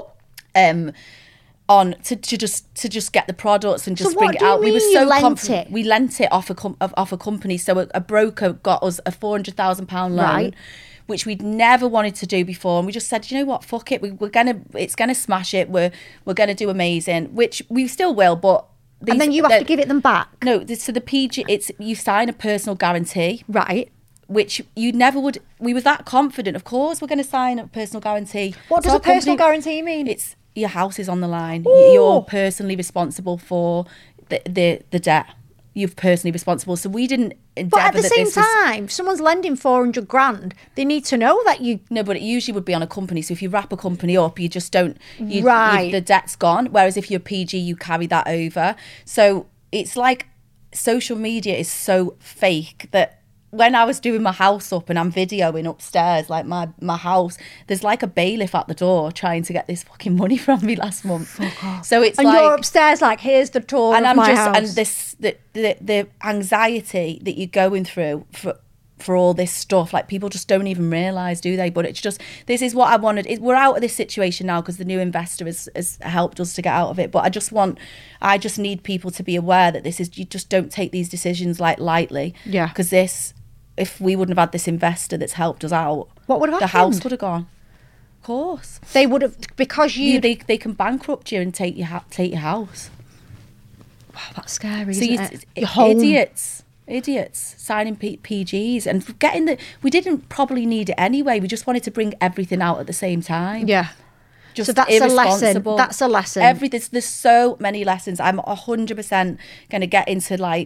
S1: On to just get the products and just bring it out. We were so confident. We lent it off a company. So a broker got us a £400,000 loan, right, which we'd never wanted to do before, and we just said, you know what, fuck it, it's gonna smash it. We're gonna do amazing, which we still will, but.
S2: And then you have to give it them back.
S1: No, so the PG, you sign a personal guarantee,
S2: right?
S1: Which you never would. We were that confident. Of course, we're going to sign a personal guarantee.
S2: What does a personal guarantee mean?
S1: It's your house is on the line.
S2: Ooh.
S1: You're personally responsible for the debt. You're personally responsible. So we didn't.
S2: But at the same time, if someone's lending 400 grand, they need to know that you.
S1: No, but it usually would be on a company. So if you wrap a company up, you just don't.
S2: Right.
S1: The debt's gone. Whereas if you're PG, you carry that over. So it's like social media is so fake that. When I was doing my house up and I'm videoing upstairs, like my house, there's like a bailiff at the door trying to get this fucking money from me last month. So it's
S2: and you're upstairs like, here's the tour of my house.
S1: And the anxiety that you're going through for all this stuff, like people just don't even realise, do they? But it's just, this is what I wanted. We're out of this situation now because the new investor has helped us to get out of it. But I just need people to be aware that you just don't take these decisions like lightly.
S2: Yeah.
S1: Because if we wouldn't have had this investor that's helped us out,
S2: what would have happened?
S1: The house would have gone. Of course,
S2: they would have, because
S1: they can bankrupt you and take your house.
S2: Wow, that's scary.
S1: So
S2: isn't
S1: it? Idiots signing PGs and getting we didn't probably need it anyway. We just wanted to bring everything out at the same time.
S2: Yeah.
S1: Just
S2: so that's a lesson. That's a lesson.
S1: There's so many lessons. I'm 100% going to get into like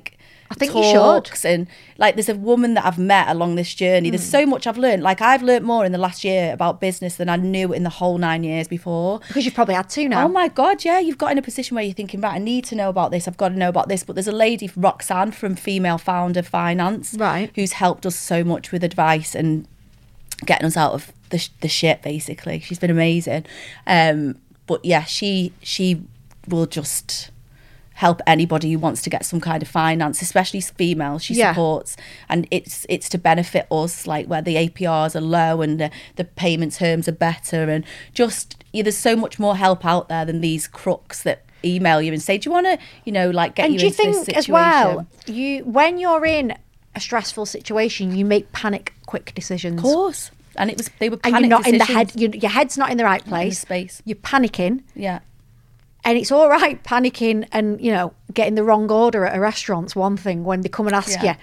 S2: I think you should.
S1: talks, and like there's a woman that I've met along this journey. There's so much I've learned. Like I've learned more in the last year about business than I knew in the whole 9 years before.
S2: Because you've probably had to now.
S1: Oh my God, yeah. You've got in a position where you're thinking, right, I need to know about this. I've got to know about this. But there's a lady, Roxanne, from Female Founder Finance,
S2: Right.
S1: who's helped us so much with advice and getting us out of the shit, basically. She's been amazing. But yeah, she will just help anybody who wants to get some kind of finance, especially females. She supports, and it's to benefit us, like where the APRs are low and the payment terms are better, and just there's so much more help out there than these crooks that email you and say, do you want to, get
S2: and
S1: you
S2: do you
S1: into this
S2: think
S1: situation?
S2: as well, when you're in a stressful situation, you make panic quick decisions.
S1: Of course. And they were panic
S2: And you're not
S1: decisions.
S2: in the head, your head's not in the right place.
S1: space.
S2: You're panicking.
S1: Yeah.
S2: And it's all right panicking and, getting the wrong order at a restaurant's one thing when they come and ask you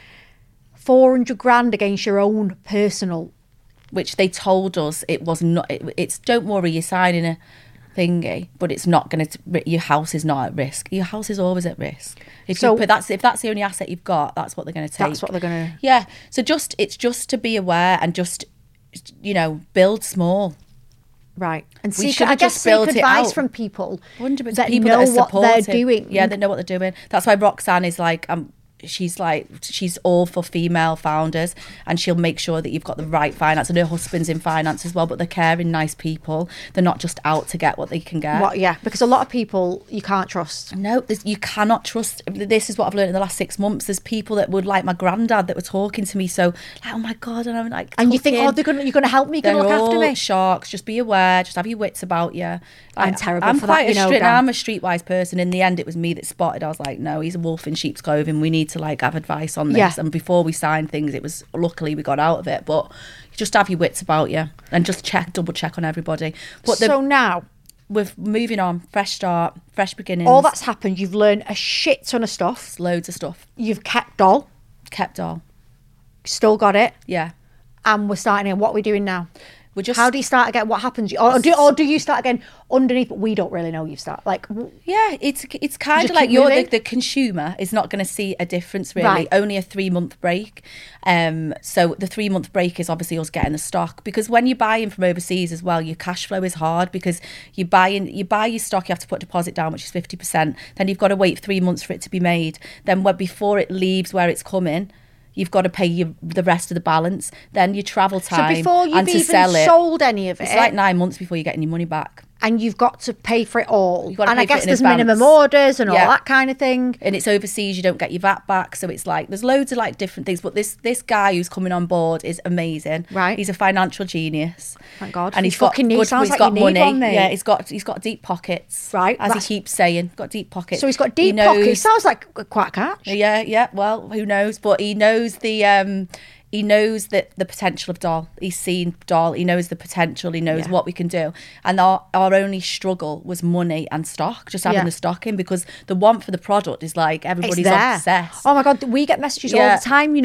S2: 400 grand against your own personal.
S1: Which they told us it was not, it's don't worry, you're signing a thingy, but it's not going to, your house is not at risk. Your house is always at risk. If that's the only asset you've got, that's what they're going to take.
S2: That's what they're going to.
S1: Yeah. So it's just to be aware and just, build small.
S2: Right. And
S1: We
S2: seek,
S1: should
S2: I
S1: have
S2: guess,
S1: just
S2: seek
S1: built it
S2: advice
S1: out.
S2: from people
S1: 100%
S2: that
S1: people
S2: know
S1: that are
S2: what they're
S1: supportive.
S2: doing.
S1: Yeah, they know what they're doing. That's why Roxanne is like, she's all for female founders, and she'll make sure that you've got the right finance. And her husband's in finance as well, but they're caring, nice people. They're not just out to get what they can get.
S2: Because a lot of people you can't trust.
S1: No, you cannot trust. This is what I've learned in the last 6 months. There's people that would, like my granddad, that were talking to me so like, oh my God, and I'm like,
S2: And you think,
S1: talking.
S2: you're going to help me, you're
S1: They're
S2: going to look after
S1: all
S2: me.
S1: sharks. Just be aware. Just have your wits about you.
S2: I'm terrible
S1: I'm
S2: for that,
S1: quite
S2: Dan.
S1: I'm a streetwise person. In the end, it was me that spotted. I was like, no, he's a wolf in sheep's clothing. We need to have advice on this.
S2: Yeah.
S1: And before we signed things, it was luckily we got out of it. But you just have your wits about you and just double check on everybody. But
S2: So now,
S1: we're moving on. Fresh start, fresh beginnings.
S2: all that's happened, you've learned a shit ton of stuff.
S1: Loads of stuff.
S2: You've kept doll,
S1: Kept all.
S2: still got it,
S1: Yeah.
S2: and we're starting here. What are we doing now?
S1: We're just
S2: How do you start again? What happens? Or do you start again underneath? But we don't really know you start.
S1: Yeah, it's kind
S2: Just
S1: of like
S2: keep moving?
S1: the consumer is not going to see a difference really.
S2: Right.
S1: Only a 3-month break. So the 3-month break is obviously us getting the stock, because when you're buying from overseas as well, your cash flow is hard because you buy your stock, you have to put a deposit down, which is 50%. Then you've got to wait 3 months for it to be made. Then before it leaves where it's coming, you've got to pay the rest of the balance. Then your travel time,
S2: So before you've
S1: and to
S2: even
S1: sell it,
S2: sold any of it,
S1: it's like 9 months before you're getting your money back.
S2: and you've got to pay for it all.
S1: You've got to
S2: And
S1: pay
S2: I
S1: for it
S2: guess
S1: in
S2: there's
S1: advance.
S2: minimum orders and all
S1: Yeah.
S2: that kind of thing.
S1: And it's overseas, you don't get your VAT back, so it's like there's loads of different things. But this guy who's coming on board is amazing.
S2: Right.
S1: He's a financial genius.
S2: Thank God.
S1: And
S2: You
S1: he's got
S2: fucking need-
S1: good,
S2: sounds
S1: he's
S2: like
S1: got
S2: you need
S1: money.
S2: one, mate.
S1: Yeah, he's got deep pockets.
S2: Right,
S1: as
S2: that's-
S1: he keeps saying, got deep pockets.
S2: So he's got
S1: He
S2: deep
S1: knows-
S2: pockets. Sounds like quite a catch.
S1: Yeah. Well, who knows? But he knows he knows that the potential of Doll. He's seen Doll. He knows the potential. He knows
S2: Yeah.
S1: what we can do. And our only struggle was money and stock, just having
S2: Yeah.
S1: the stock in, because the want for the product is like
S2: It's
S1: everybody's
S2: there.
S1: obsessed.
S2: Oh my God, we get messages all
S1: Yeah.
S2: the time,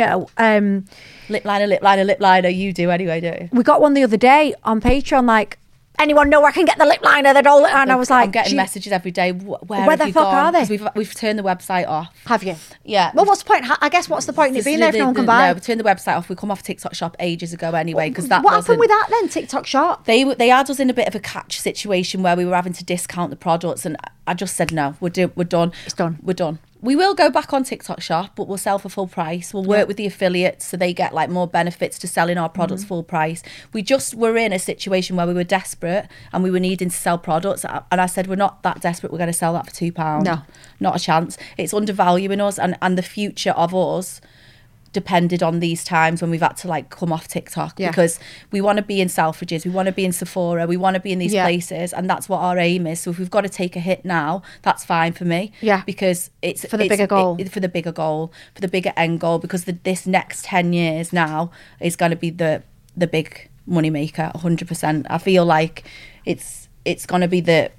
S1: Lip liner, lip liner, lip liner. You do anyway, don't you?
S2: We got one the other day on Patreon, like, anyone know where I can get the lip liner? The doll, and I was like,
S1: I'm getting
S2: "Gee,
S1: messages every day. Where
S2: the
S1: have you
S2: fuck
S1: gone?
S2: are they?
S1: 'Cause we've turned the website off.
S2: have you?
S1: Yeah.
S2: Well, what's the point? I guess what's the point in it being there if no one can buy?
S1: No, we turned the website off. We come off TikTok Shop ages ago anyway, because that
S2: What
S1: wasn't.
S2: happened with that then? TikTok Shop.
S1: They had us in a bit of a catch situation where we were having to discount the products, and I just said no. We're done.
S2: It's done.
S1: We're done. We will go back on TikTok Shop, but we'll sell for full price. We'll work with the affiliates so they get more benefits to selling our products full price. We just were in a situation where we were desperate and we were needing to sell products. And I said, we're not that desperate. We're going to sell that for £2.
S2: No.
S1: Not a chance. It's undervaluing us, and the future of us depended on these times when we've had to come off TikTok,
S2: Yeah.
S1: because we want to be in Selfridges, we want to be in Sephora, we want to be in these
S2: Yeah.
S1: places, and that's what our aim is. So if we've got to take a hit now, that's fine for me.
S2: Yeah.
S1: Because it's
S2: For the bigger goal.
S1: for the bigger goal, for the bigger end goal, because this next 10 years now is going to be the big money maker, 100%. I feel like it's going to be the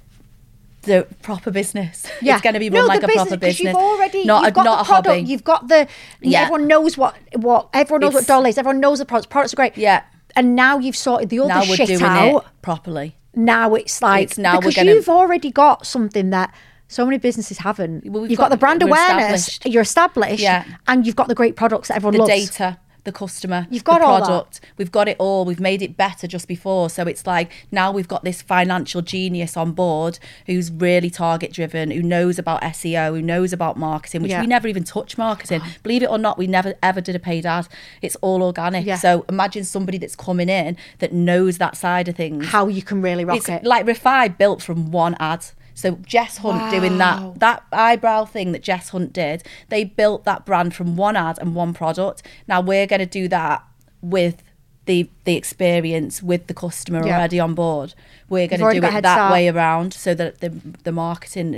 S1: proper business.
S2: Yeah.
S1: It's going to be run like a proper
S2: 'cause
S1: business.
S2: You've already
S1: not
S2: you've got
S1: not
S2: the
S1: a
S2: product.
S1: hobby.
S2: You've got the.
S1: Yeah.
S2: Everyone knows what everyone knows what
S1: It's-
S2: doll is. Everyone knows the products. Products are great.
S1: Yeah.
S2: And now you've sorted the other
S1: Now we're
S2: shit
S1: doing
S2: out.
S1: it properly.
S2: Now it's like
S1: It's now we're
S2: because
S1: gonna-
S2: you've already got something that So many businesses haven't.
S1: Well, we've
S2: You've got the brand
S1: we're
S2: awareness,
S1: established.
S2: you're established,
S1: Yeah.
S2: and you've got the great products that everyone
S1: The
S2: loves.
S1: data, the customer,
S2: You've got
S1: the
S2: all that.
S1: product. We've got it all. We've made it better just before. So it's like now we've got this financial genius on board who's really target driven, who knows about SEO, who knows about marketing, which
S2: Yeah.
S1: we never even touch marketing. Believe it or not, we never ever did a paid ad. It's all organic.
S2: Yeah.
S1: So imagine somebody that's coming in that knows that side of things.
S2: How you can really rock
S1: It's
S2: it.
S1: like Refi built from one ad. So Jess Hunt doing that eyebrow thing that Jess Hunt did, they built that brand from one ad and one product. Now we're going to do that with the experience with the customer
S2: Yeah.
S1: already on board. We're going
S2: You've already
S1: to do
S2: got a
S1: it
S2: head
S1: that
S2: start.
S1: way around, so that the marketing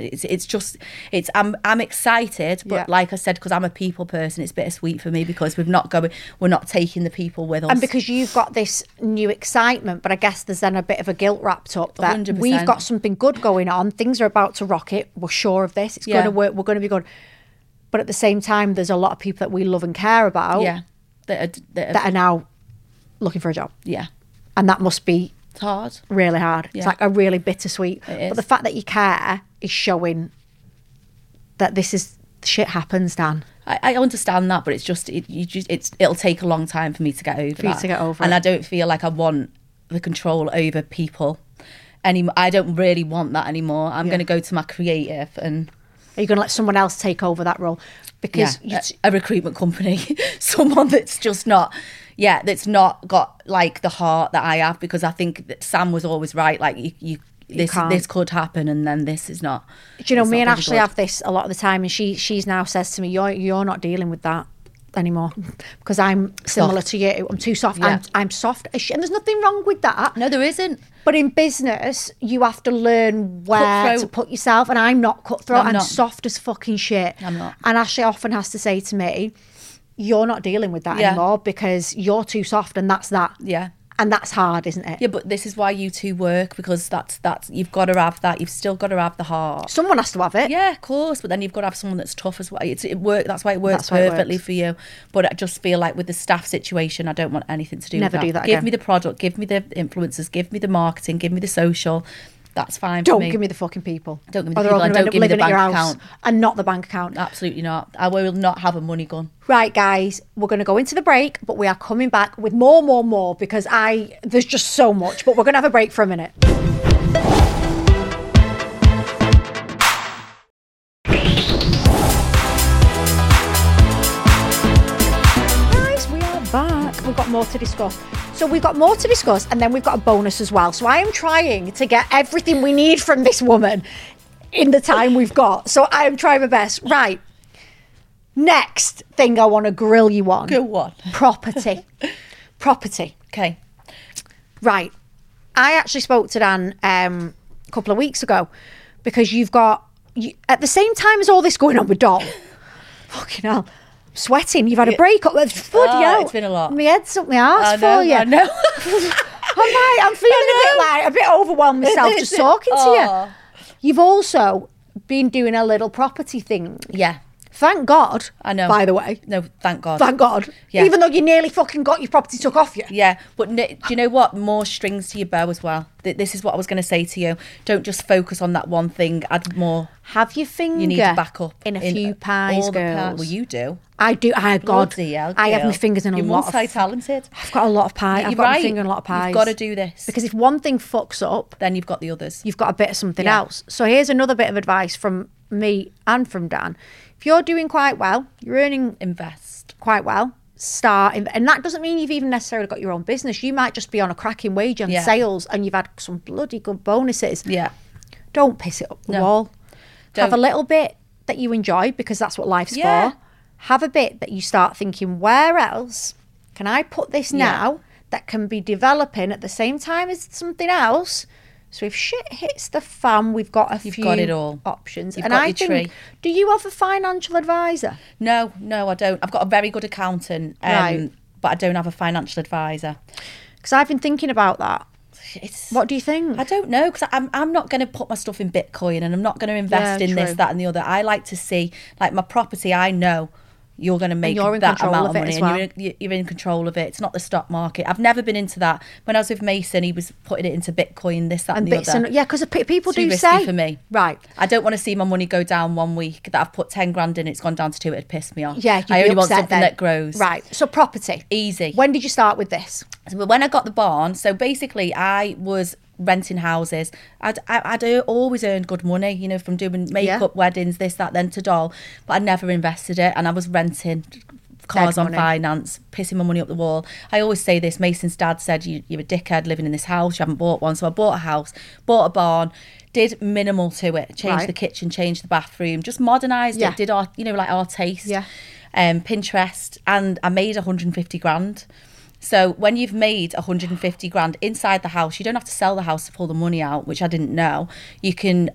S1: I'm excited, but
S2: Yeah.
S1: like I said, because I'm a people person, it's bittersweet for me because we're not taking the people with us.
S2: And because you've got this new excitement, but I guess there's then a bit of a guilt wrapped up that
S1: 100%.
S2: we've got something good going on. Things are about to rocket. We're sure of this. It's going
S1: Yeah.
S2: to work. We're going to be good. But at the same time, there's a lot of people that we love and care about
S1: yeah, that
S2: that are now looking for a job.
S1: yeah,
S2: And that must be
S1: it's hard.
S2: really hard. It's
S1: Yeah.
S2: like a really bittersweet.
S1: It is.
S2: But the fact that you care is showing that this is shit happens, Dan.
S1: I understand that, but it's just it'll take a long time for me to get over
S2: you
S1: that.
S2: to get over
S1: and
S2: it.
S1: I don't feel like I want the control over people anymore. I don't really want that anymore. I'm
S2: Yeah.
S1: going to go to my creative and
S2: Are you going to let someone else take over that role? Because
S1: a recruitment company, someone that's just not. Yeah, that's not got like the heart that I have, because I think that Sam was always right. Like
S2: can't.
S1: this could happen, and then this is not.
S2: do you know,
S1: it's
S2: me
S1: not
S2: and
S1: gonna be
S2: Ashley
S1: good.
S2: have this a lot of the time, and she's now says to me, "You're not dealing with that anymore because I'm similar to you. I'm too soft.
S1: Yeah.
S2: I'm soft as shit, and there's nothing wrong with that.
S1: No, there isn't.
S2: But in business, you have to learn where
S1: Cutthroat.
S2: to put yourself. And I'm not cutthroat.
S1: I'm
S2: I'm
S1: not.
S2: soft as fucking shit.
S1: I'm not.
S2: And Ashley often has to say to me, "You're not dealing with that
S1: Yeah.
S2: anymore because you're too soft," and that's that.
S1: Yeah.
S2: And that's hard, isn't it?
S1: Yeah, but this is why you two work, because that's you've got to have that. You've still got to have the heart.
S2: Someone has to have it.
S1: Yeah, of course, but then you've got to have someone that's tough as well. It work. That's why it works
S2: That's why it
S1: perfectly
S2: works.
S1: for you. But I just feel like with the staff situation, I don't want anything to do
S2: Never
S1: with that.
S2: do that
S1: Give
S2: again.
S1: me the product, give me the influencers, give me the marketing, give me the social. That's fine
S2: Don't
S1: for me.
S2: give me the fucking people.
S1: Don't give me the
S2: Or they're all
S1: people, and
S2: gonna end
S1: don't
S2: up
S1: give me the
S2: living at your
S1: bank
S2: house
S1: account.
S2: and not the bank account.
S1: Absolutely not. I will not have a money gun.
S2: Right, guys, we're going to go into the break, but we are coming back with more because there's just so much. But we're going to have a break for a minute. Guys, we are back. We've got more to discuss. So we've got more to discuss, and then we've got a bonus as well. So I am trying to get everything we need from this woman in the time we've got. So I am trying my best. Right. Next thing I want to grill you on.
S1: Go on.
S2: Property. Property.
S1: Okay.
S2: Right. I actually spoke to Dan a couple of weeks ago because at the same time as all this going on with Dom, fucking hell, I'm sweating. You've had a break up. Bloody hell.
S1: It's been a lot.
S2: My head's up my arse
S1: I
S2: for
S1: know.
S2: you.
S1: I know.
S2: I'm feeling a bit overwhelmed myself just talking to you.
S1: Oh.
S2: You've also been doing a little property thing.
S1: Yeah.
S2: Thank God.
S1: I know.
S2: By the way.
S1: No, thank God.
S2: Thank God.
S1: Yeah.
S2: Even though you nearly fucking got your property took off you.
S1: Yeah, but do you know what? More strings to your bow as well. This is what I was going to say to you. Don't just focus on that one thing. Add more.
S2: Have your finger
S1: You need to back up
S2: in a few pies,
S1: all the
S2: girls.
S1: Well, you do.
S2: I do. God,
S1: Bloody hell,
S2: I have
S1: girl.
S2: my fingers in a
S1: You're
S2: lot of...
S1: multi-talented.
S2: I've got a lot of pie. I've
S1: You're
S2: got
S1: right.
S2: my finger in a lot of pies.
S1: You've got to do this.
S2: Because if one thing fucks up,
S1: then you've got the others.
S2: you've got a bit of something
S1: Yeah.
S2: else. So here's another bit of advice from me and from Dan. If you're doing quite well, you're earning
S1: Invest.
S2: quite well, and that doesn't mean you've even necessarily got your own business. You might just be on a cracking wage on
S1: Yeah.
S2: sales and you've had some bloody good bonuses.
S1: Yeah.
S2: Don't piss it up the
S1: No.
S2: wall. Have a
S1: Don't.
S2: little bit that you enjoy because that's what life's
S1: Yeah.
S2: for. Have a bit that you start thinking, where else can I put this
S1: Yeah.
S2: now that can be developing at the same time as something else? So if shit hits the fan, we've got a
S1: You've
S2: few
S1: got it all.
S2: options.
S1: You've
S2: and
S1: got
S2: I
S1: your
S2: think,
S1: tree.
S2: do you have a financial advisor?
S1: No, I don't. I've got a very good accountant,
S2: Right.
S1: but I don't have a financial advisor.
S2: Because I've been thinking about that.
S1: It's.
S2: What do you think?
S1: I don't know, because I'm not going to put my stuff in Bitcoin and I'm not going to invest
S2: Yeah,
S1: in this,
S2: true.
S1: that and the other. I like to see, like my property, I know you're going to make
S2: you're in
S1: that
S2: control
S1: amount
S2: of
S1: of
S2: it
S1: money,
S2: as
S1: and
S2: well.
S1: you're in control of it. It's not the stock market. I've never been into that. When I was with Mason, he was putting it into Bitcoin, this, that, and the other.
S2: Yeah, because people
S1: Too
S2: do
S1: risky
S2: say
S1: for me.
S2: Right.
S1: I don't want to see my money go down one week that I've put 10 grand in, it's gone down to 2, it'd piss me off.
S2: Yeah, you'd
S1: I
S2: be
S1: only want
S2: upset
S1: something
S2: then.
S1: that grows.
S2: Right. So property.
S1: Easy.
S2: When did you start with this?
S1: But when I got the barn, so basically I was renting houses. I'd always earned good money, you know, from doing makeup, weddings, this, that, then to doll. But I never invested it, and I was renting cars
S2: Dead
S1: on
S2: money.
S1: finance, pissing my money up the wall. I always say this, Mason's dad said, you're a dickhead living in this house, you haven't bought one. So I bought a house, bought a barn, did minimal to it, changed
S2: Right.
S1: the kitchen, changed the bathroom, just modernised
S2: Yeah.
S1: it, did our, you know, like our taste.
S2: Yeah.
S1: Pinterest, and I made 150 grand. So when you've made 150 grand inside the house, you don't have to sell the house to pull the money out, which I didn't know. You can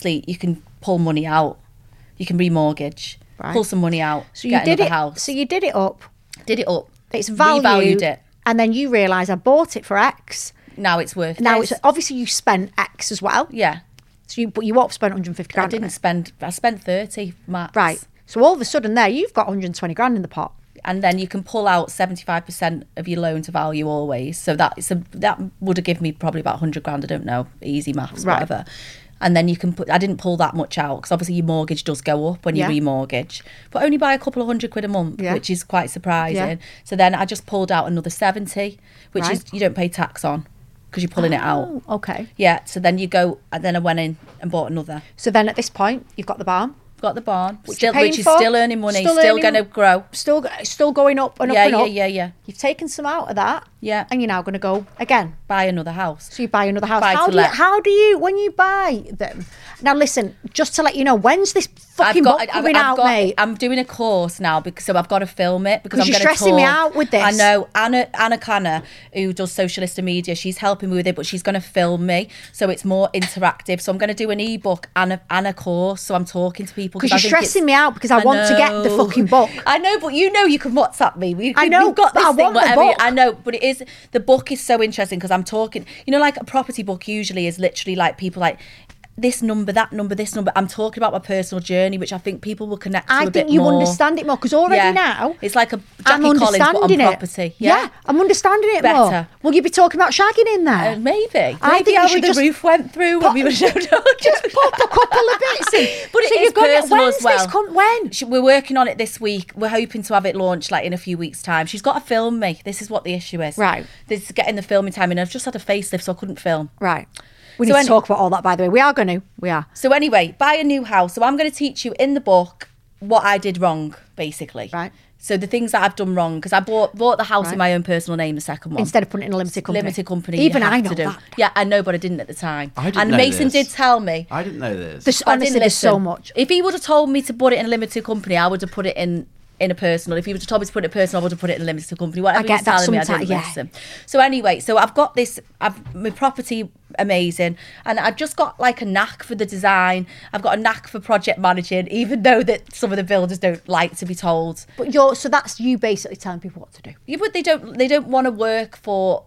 S1: pull money out. You can remortgage,
S2: Right.
S1: pull some money out,
S2: So
S1: get
S2: you did
S1: another
S2: it.
S1: house.
S2: So you did it up.
S1: Did it up.
S2: It's valued.
S1: Revalued it.
S2: And then you realise I bought it for X.
S1: Now it's worth
S2: Now
S1: this.
S2: it's obviously you spent X as well.
S1: Yeah.
S2: So but you won't spend 150
S1: I
S2: grand.
S1: didn't spend. I spent 30 max.
S2: Right. So all of a sudden there you've got 120 grand in the pot.
S1: And then you can pull out 75% of your loan to value always. So that would have given me probably about 100 grand. I don't know, easy maths,
S2: Right.
S1: whatever. And then you can I didn't pull that much out because obviously your mortgage does go up when you
S2: Yeah.
S1: remortgage, but only by a couple of £100 a month,
S2: Yeah.
S1: which is quite surprising.
S2: Yeah.
S1: So then I just pulled out another 70, which
S2: Right.
S1: is you don't pay tax on because you're pulling it out.
S2: Oh, okay.
S1: Yeah. So then you go, and then I went in and bought another.
S2: So then at this point you've got the barn.
S1: Got the barn,
S2: Which you're
S1: which
S2: paying
S1: is
S2: for,
S1: still earning money,
S2: still
S1: still
S2: earning-
S1: going to grow.
S2: Still going up and
S1: Yeah,
S2: up and
S1: yeah,
S2: up.
S1: yeah, yeah.
S2: You've taken some out of that.
S1: Yeah.
S2: And you're now going to go again.
S1: Buy another house.
S2: So you buy another house.
S1: Buy
S2: How
S1: to
S2: do you,
S1: let.
S2: how do you, when you buy them? Now listen, just to let you know, when's this fucking book coming out, mate?
S1: I'm doing a course now because so I've got to film it because
S2: 'Cause
S1: I'm
S2: you're
S1: going to
S2: stressing me out with this.
S1: I know Anna Canner, who does Socialista Media, she's helping me with it, but she's going to film me, so it's more interactive. So I'm going to do an ebook and a course. So I'm talking to people
S2: Because you're stressing me out because I want to get the
S1: know.
S2: fucking book.
S1: I know, but you know you can WhatsApp me.
S2: I know,
S1: we've got
S2: but
S1: this
S2: I
S1: thing,
S2: want the
S1: whatever.
S2: book.
S1: I know, but the book is so interesting because I'm talking. You know, like a property book usually is literally like people like. This number, that number, this number. I'm talking about my personal journey, which I think people will connect to
S2: I
S1: a bit
S2: think you
S1: more.
S2: understand it more because already now
S1: It's like a
S2: I'm
S1: Jackie Collins, but on
S2: understanding it.
S1: property.
S2: Yeah, I'm understanding it more.
S1: Better.
S2: Will you be talking about shagging in there?
S1: Maybe.
S2: I think you
S1: how
S2: should
S1: the
S2: just
S1: roof went through when we were showed up.
S2: Just pop a couple of bits in.
S1: But
S2: So
S1: it
S2: you're
S1: is
S2: gonna-
S1: personal
S2: when's
S1: as well.
S2: this when?
S1: We're working on it this week. We're hoping to have it launched like in a few weeks' time. She's got to film me. This is what the issue is.
S2: Right.
S1: This is getting the filming time in. I've just had a facelift, so I couldn't film.
S2: Right. We
S1: So
S2: need to talk about all that, by the way. We are going to. We are.
S1: So anyway, buy a new house. So I'm going to teach you in the book what I did wrong, basically.
S2: Right.
S1: So the things that I've done wrong, because I bought the house
S2: Right.
S1: in my own personal name, the second one.
S2: Instead of putting it in a limited company.
S1: Limited company.
S2: Even
S1: you have
S2: I know
S1: to do.
S2: that.
S1: Yeah, I know, but I didn't at the time.
S3: I didn't
S1: and
S3: know
S1: Mason
S3: this.
S1: did tell me.
S3: I didn't know this.
S2: There's,
S1: I
S2: honestly,
S1: didn't
S2: there's so
S1: listen.
S2: much.
S1: If he would have told me to put it in a limited company, I would have put it in a personal. If he would have told me to put it in a personal, I would have put it in a limited company. Whatever
S2: I get
S1: he was
S2: that
S1: telling me, I
S2: sometimes,
S1: didn't
S2: yeah.
S1: listen. So anyway, so I've got this. My property amazing, and I've just got like a knack for the design. I've got a knack for project managing, even though that some of the builders don't like to be told.
S2: But so that's you basically telling people what to do.
S1: Yeah, but they don't want to work for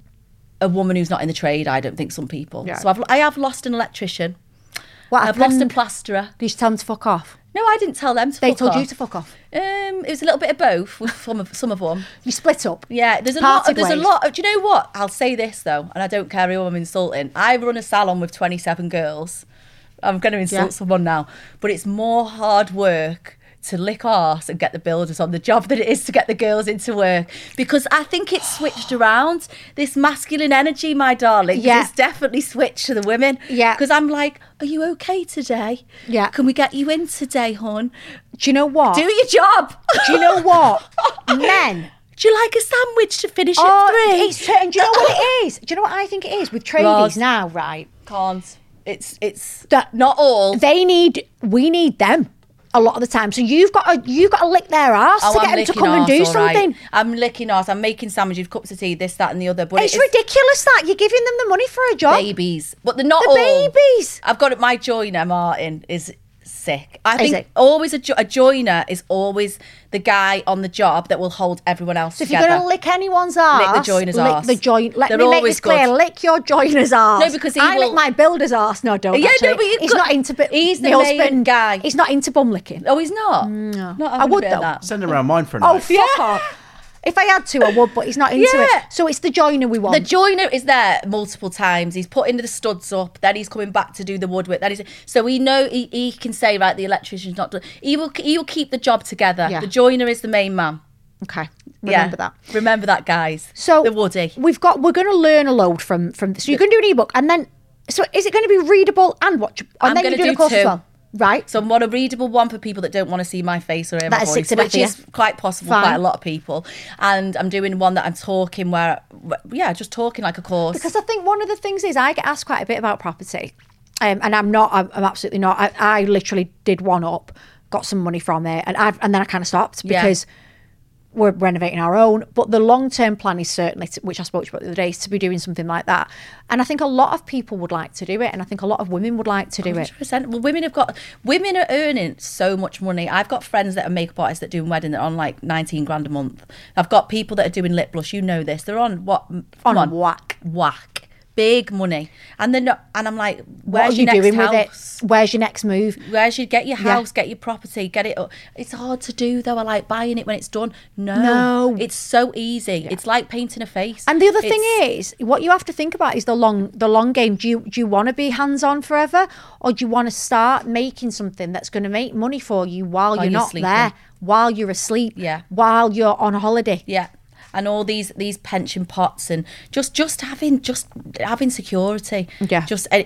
S1: a woman who's not in the trade. I don't think some people.
S2: Yeah.
S1: So I have lost an electrician.
S2: What
S1: I've lost a
S2: happened?
S1: plasterer.
S2: Did you tell them to fuck off?
S1: No, I didn't tell them to.
S2: They
S1: fuck
S2: told
S1: off.
S2: you to fuck off.
S1: It was a little bit of both with some of them.
S2: You split up.
S1: Yeah, there's a
S2: Parted
S1: lot. There's
S2: ways.
S1: a lot. Do you know what? I'll say this though, and I don't care who I'm insulting. I run a salon with 27 girls. I'm going to insult
S2: Yeah.
S1: someone now, but it's more hard work to lick arse and get the builders on the job than it is to get the girls into work, because I think it's switched around. This masculine energy, my darling,
S2: Yeah.
S1: it's definitely switched to the women.
S2: Yeah.
S1: Because I'm like, are you okay today?
S2: Yeah.
S1: Can we get you in today, hon?
S2: Do you know what?
S1: Do your job.
S2: Do you know what? Men.
S1: Do you like a sandwich to finish
S2: Oh,
S1: at 3?
S2: it's and do you know what it is? Do you know what I think it is with tradies
S1: Roz.
S2: now? Right.
S1: Can't. It's
S2: That-
S1: not all.
S2: We need them a lot of the time. So you've got to lick their ass
S1: Oh,
S2: to
S1: I'm
S2: get them to
S1: licking
S2: come and do
S1: arse, all right.
S2: something.
S1: I'm licking arse. I'm making sandwiches, cups of tea, this, that, and the other. But
S2: It's ridiculous that you're giving them the money for a job.
S1: babies, but they're not
S2: The
S1: all
S2: babies.
S1: I've got it. My joiner Martin is sick. I
S2: Is
S1: think
S2: it?
S1: always a joiner is always the guy on the job that will hold everyone else
S2: So if
S1: together.
S2: you're going to lick anyone's arse,
S1: Lick the joiner's arse.
S2: Let
S1: They're
S2: me make
S1: always
S2: this clear.
S1: good.
S2: Lick your joiner's arse.
S1: No, because he
S2: I
S1: will-
S2: lick my builder's arse. No, don't.
S1: Yeah,
S2: actually.
S1: no, but you've
S2: he's
S1: got-
S2: not into.
S1: he's the
S2: my
S1: main
S2: husband,
S1: guy.
S2: He's not into bum licking.
S1: Oh, he's not.
S2: No.
S1: Not
S2: I
S1: having a
S2: would
S1: bit of
S2: though.
S1: that.
S3: Send him around mine for a
S2: Oh,
S3: night.
S2: fuck off. If I had to, I would, but he's not into
S1: Yeah.
S2: it. So it's the joiner we want.
S1: The joiner is there multiple times. He's putting the studs up, then he's coming back to do the woodwork. Then so we know he can say, right, the electrician's not done. He will keep the job together.
S2: Yeah.
S1: The joiner is the main man.
S2: Okay, remember that.
S1: Remember that, guys.
S2: So
S1: the Woody.
S2: we're going to learn a load from. So you're going to do an ebook, and then so is it going to be readable and watch? And
S1: I'm
S2: then
S1: gonna
S2: you're doing
S1: do
S2: a course as
S1: two.
S2: well, right?
S1: So I want a readable one for people that don't want to see my face or hear my
S2: That is
S1: voice,
S2: 6 of
S1: which
S2: it,
S1: is quite possible for
S2: Fine.
S1: quite a lot of people. And I'm doing one that I'm talking just talking like a course.
S2: Because I think one of the things is I get asked quite a bit about property, and I'm absolutely not. I literally did one up, got some money from it, and then I kind of stopped
S1: Yeah.
S2: because we're renovating our own. But the long-term plan is certainly, which I spoke to you about the other day, is to be doing something like that. And I think a lot of people would like to do it, and I think a lot of women would like to do it.
S1: 100%. Well, women are earning so much money. I've got friends that are makeup artists that are doing wedding that are on like 19 grand a month. I've got people that are doing lip blush. You know this. They're on what? Come
S2: On whack.
S1: Big money. And they're not. And I'm like,
S2: What
S1: where's
S2: are
S1: your
S2: you
S1: next
S2: doing
S1: house?
S2: with it? Where's your next move?
S1: Where's you get your
S2: Yeah.
S1: house, get your property, get it up. It's hard to do though. I like buying it when it's done.
S2: No.
S1: It's so easy. It's like painting a face.
S2: And the other thing
S1: It's-
S2: is, what you have to think about is the long game. Do you want to be hands on forever, or do you want to start making something that's going to make money for you while you're
S1: you're
S2: not
S1: sleeping.
S2: there, while you're asleep,
S1: Yeah.
S2: while you're on holiday?
S1: Yeah. And all these pension pots and just having security.
S2: Yeah.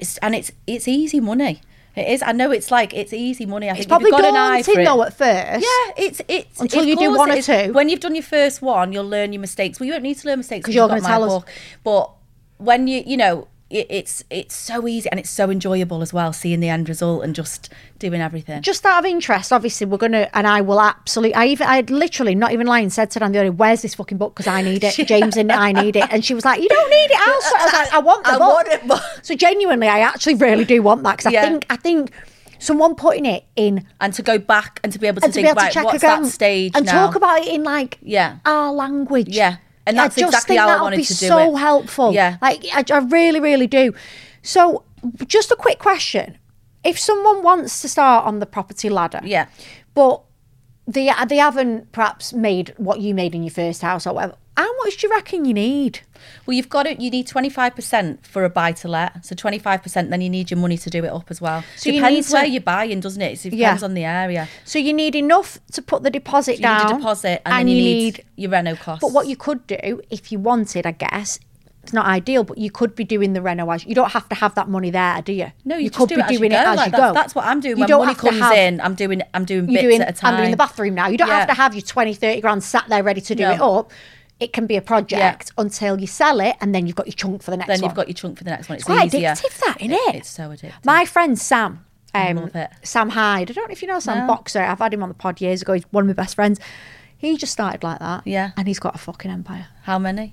S1: It's easy money. It is. I know it's easy money. I think
S2: It's
S1: if
S2: probably
S1: you've got an eye for
S2: daunting
S1: it,
S2: though at first.
S1: yeah, it's
S2: Until
S1: of
S2: you do
S1: course
S2: one
S1: it
S2: or
S1: is.
S2: two.
S1: When you've done your first one, you'll learn your mistakes. Well, you don't need to learn mistakes
S2: 'Cause
S1: because
S2: you're
S1: you've
S2: gonna
S1: got
S2: tell
S1: my
S2: us.
S1: book. But when you know, it's so easy and it's so enjoyable as well, seeing the end result and just doing everything.
S2: Just out of interest, obviously, we're gonna, and I will absolutely. I had literally, not even lying, said to Dan the other day, "Where's this fucking book? Because I need it." James and I need it, and she was like, "You don't need it." I was like, "I want the
S1: I
S2: book."
S1: want it, but-
S2: So genuinely, I actually really do want that because
S1: Yeah.
S2: I think someone putting it in
S1: and to go back and to be able to
S2: and to
S1: think,
S2: be able to
S1: right,
S2: check
S1: what's
S2: again
S1: that stage
S2: and
S1: now?
S2: talk about it in like
S1: Yeah.
S2: our language.
S1: Yeah. And that's
S2: I just
S1: exactly
S2: think
S1: how I
S2: that would
S1: wanted
S2: be
S1: to do
S2: so
S1: it.
S2: helpful.
S1: Yeah.
S2: Like I really, really do. So, just a quick question: if someone wants to start on the property ladder,
S1: Yeah.
S2: but they haven't perhaps made what you made in your first house or whatever, how much do you reckon you need?
S1: Well, you need 25% for a buy to let. So 25%, then you need your money to do it up as well.
S2: So you
S1: Depends
S2: need to-
S1: where you're buying, doesn't it? It depends on the area.
S2: So you need enough to put the deposit
S1: You
S2: down.
S1: need a deposit and then you need your reno costs.
S2: But what you could do, if you wanted, I guess, it's not ideal, but you could be doing the reno as you don't have to have that money there, do you?
S1: No, you
S2: could
S1: just do it as you go. Like, that's what I'm doing.
S2: You
S1: When
S2: don't
S1: money
S2: have to
S1: comes
S2: have-
S1: in, I'm doing
S2: You're
S1: bits
S2: doing,
S1: at a time.
S2: I'm doing the bathroom now. You don't have
S1: Yeah.
S2: to have your 20-30 grand sat there ready to do
S1: No.
S2: it up. It can be a project until you sell it, and then you've got your chunk for the next
S1: Then
S2: one.
S1: you've got your chunk for the next one. It's
S2: quite
S1: easier.
S2: addictive, that, isn't it?
S1: It's so addictive.
S2: My friend Sam,
S1: love it.
S2: Sam Hyde. I don't know if you know Sam,
S1: No.
S2: boxer. I've had him on the pod years ago. He's one of my best friends. He just started like that.
S1: Yeah.
S2: And he's got a fucking empire.
S1: How many?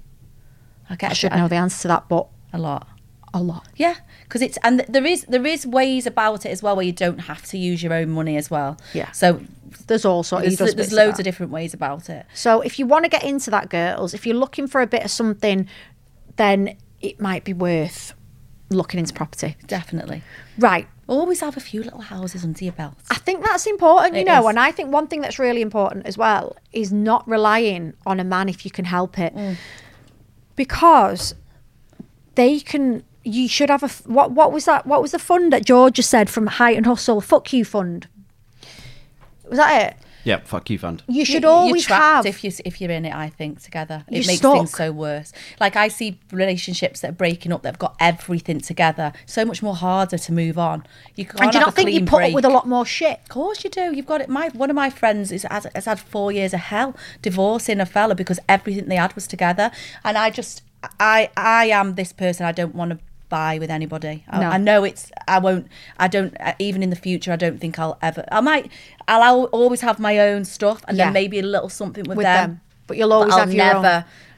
S2: I should know the answer to that, but
S1: A lot.
S2: a lot.
S1: Yeah, because there is ways about it as well where you don't have to use your own money as well.
S2: Yeah.
S1: So
S2: There's also
S1: there's loads of different ways about it.
S2: So if you want to get into that, girls, if you're looking for a bit of something, then it might be worth looking into property.
S1: Definitely.
S2: Right.
S1: Always have a few little houses under your belt.
S2: I think that's important, you
S1: It
S2: know,
S1: is.
S2: and I think one thing that's really important as well is not relying on a man if you can help it. Because you should have what was that? What was the fund that George just said from Height and Hustle? Fuck you fund. Was that it?
S3: Yeah, fuck you fund.
S2: You should
S1: You're
S2: always
S1: trapped
S2: have.
S1: if you're in it. I think together
S2: You're
S1: it makes
S2: stuck.
S1: things so worse. Like I see relationships that are breaking up that've got everything together. So much more harder to move on. You can't
S2: And do you
S1: have
S2: not
S1: a
S2: think you
S1: clean
S2: put
S1: break.
S2: up with a lot more shit?
S1: Of course you do. You've got it. One of my friends has had 4 years of hell divorcing a fella because everything they had was together. And I am this person. I don't want to buy with anybody.
S2: No.
S1: I know I don't even in the future. I don't think I'll always have my own stuff and
S2: Yeah.
S1: then maybe a little something with
S2: With
S1: them.
S2: them. But you'll always
S1: I'll
S2: have your own.
S1: never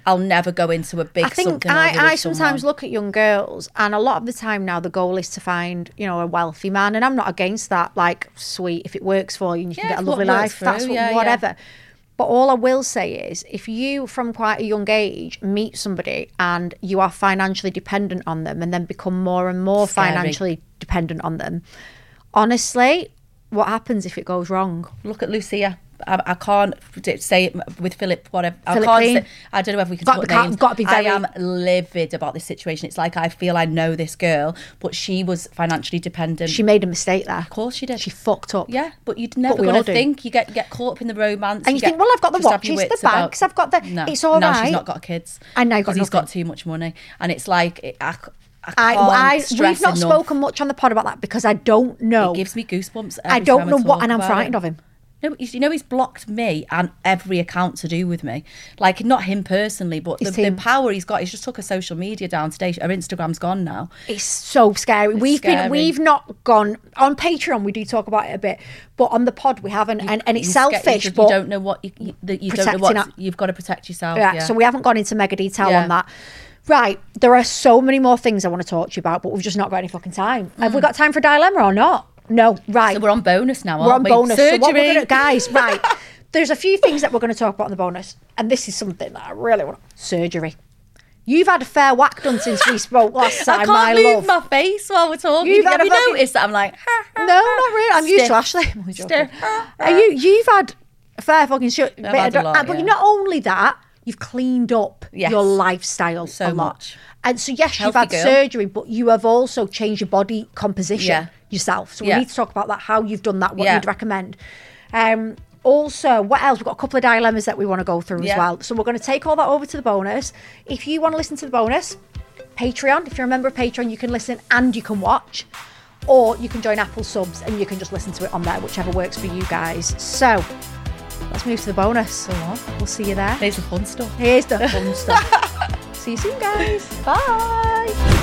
S1: I'll never go into a big
S2: I think
S1: something. or other
S2: I
S1: with
S2: sometimes
S1: someone.
S2: look at young girls, and a lot of the time now the goal is to find, you know, a wealthy man, and I'm not against that. Like, sweet, if it works for you and you can
S1: Yeah,
S2: get a
S1: if what
S2: lovely
S1: works
S2: life,
S1: for
S2: that's
S1: you, yeah,
S2: whatever. But all I will say is, if you from quite a young age meet somebody and you are financially dependent on them, and then become more and more
S1: Scary.
S2: financially dependent on them, honestly, what happens if it goes wrong?
S1: Look at Lucia. I can't say it with Philip, whatever.
S2: Philip
S1: I
S2: Green.
S1: can't say, I don't know if we can
S2: Got
S1: put
S2: to-
S1: names.
S2: got to be very-
S1: I am livid about this situation. It's like I feel I know this girl, but she was financially dependent.
S2: She made a mistake there.
S1: of course she did.
S2: She fucked up.
S1: Yeah, but you'd never
S2: we
S1: gonna
S2: all do.
S1: think. You get caught up in the romance.
S2: And you think, well, I've got the
S1: just have your
S2: watches, the
S1: wits about-
S2: bags, I've got the-
S1: No,
S2: it's all
S1: no,
S2: right.
S1: she's not got kids.
S2: And now you've got
S1: because he's got
S2: nothing.
S1: too much money, and it's like I
S2: We've
S1: stress
S2: not
S1: enough.
S2: spoken much on the pod about that because I don't know.
S1: It gives me goosebumps.
S2: I
S1: every
S2: don't
S1: time
S2: know what,
S1: talk
S2: and I'm
S1: about
S2: frightened
S1: it.
S2: of him.
S1: No, but you know he's blocked me and every account to do with me. Like, not him personally, but
S2: His
S1: the
S2: team.
S1: power he's got. He's just took her social media down today. Her Instagram's gone now.
S2: It's so scary.
S1: scary.
S2: We've not gone on Patreon. We do talk about it a bit, but on the pod we haven't. And it's
S1: You're scared-
S2: selfish,
S1: you
S2: but
S1: don't know what you don't know
S2: protecting
S1: what
S2: that-
S1: you've got to protect yourself.
S2: yeah,
S1: Yeah.
S2: so we haven't gone into mega detail
S1: Yeah.
S2: on that. Right, there are so many more things I want to talk to you about, but we've just not got any fucking time. Have we got time for a dilemma or not? No, right.
S1: So we're on bonus now,
S2: We're on
S1: aren't we?
S2: bonus. So what we're
S1: Surgery.
S2: gonna, guys, right. There's a few things that we're going to talk about on the bonus, and this is something that I really want. Surgery. You've had a fair whack done since we spoke last
S1: I
S2: time,
S1: can't
S2: my
S1: move
S2: love.
S1: my face while we're talking.
S2: You've had
S1: Have
S2: a
S1: you
S2: fucking-
S1: noticed that I'm like,
S2: No, not really. I'm used to
S1: Stiff.
S2: Ashley. I'm only joking.
S1: Stiff.
S2: You've had a fair fucking shit.
S1: I've had a lot,
S2: But
S1: yeah.
S2: not only that, you've cleaned up
S1: Yes.
S2: your lifestyle
S1: So
S2: a lot.
S1: much.
S2: And so, yes, you've
S1: Healthy
S2: had
S1: girl.
S2: surgery, but you have also changed your body composition
S1: Yeah.
S2: yourself. So we
S1: Yeah.
S2: need to talk about that, how you've done that, what
S1: Yeah.
S2: you'd recommend. Also, what else? We've got a couple of dilemmas that we want to go through as
S1: Yeah.
S2: well. So we're going to take all that over to the bonus. If you want to listen to the bonus, Patreon. If you're a member of Patreon, you can listen and you can watch. Or you can join Apple Subs and you can just listen to it on there, whichever works for you guys. So, let's move to the bonus. We'll see you there.
S1: Here's the fun stuff.
S2: Here's the fun stuff. See you soon, guys. Bye.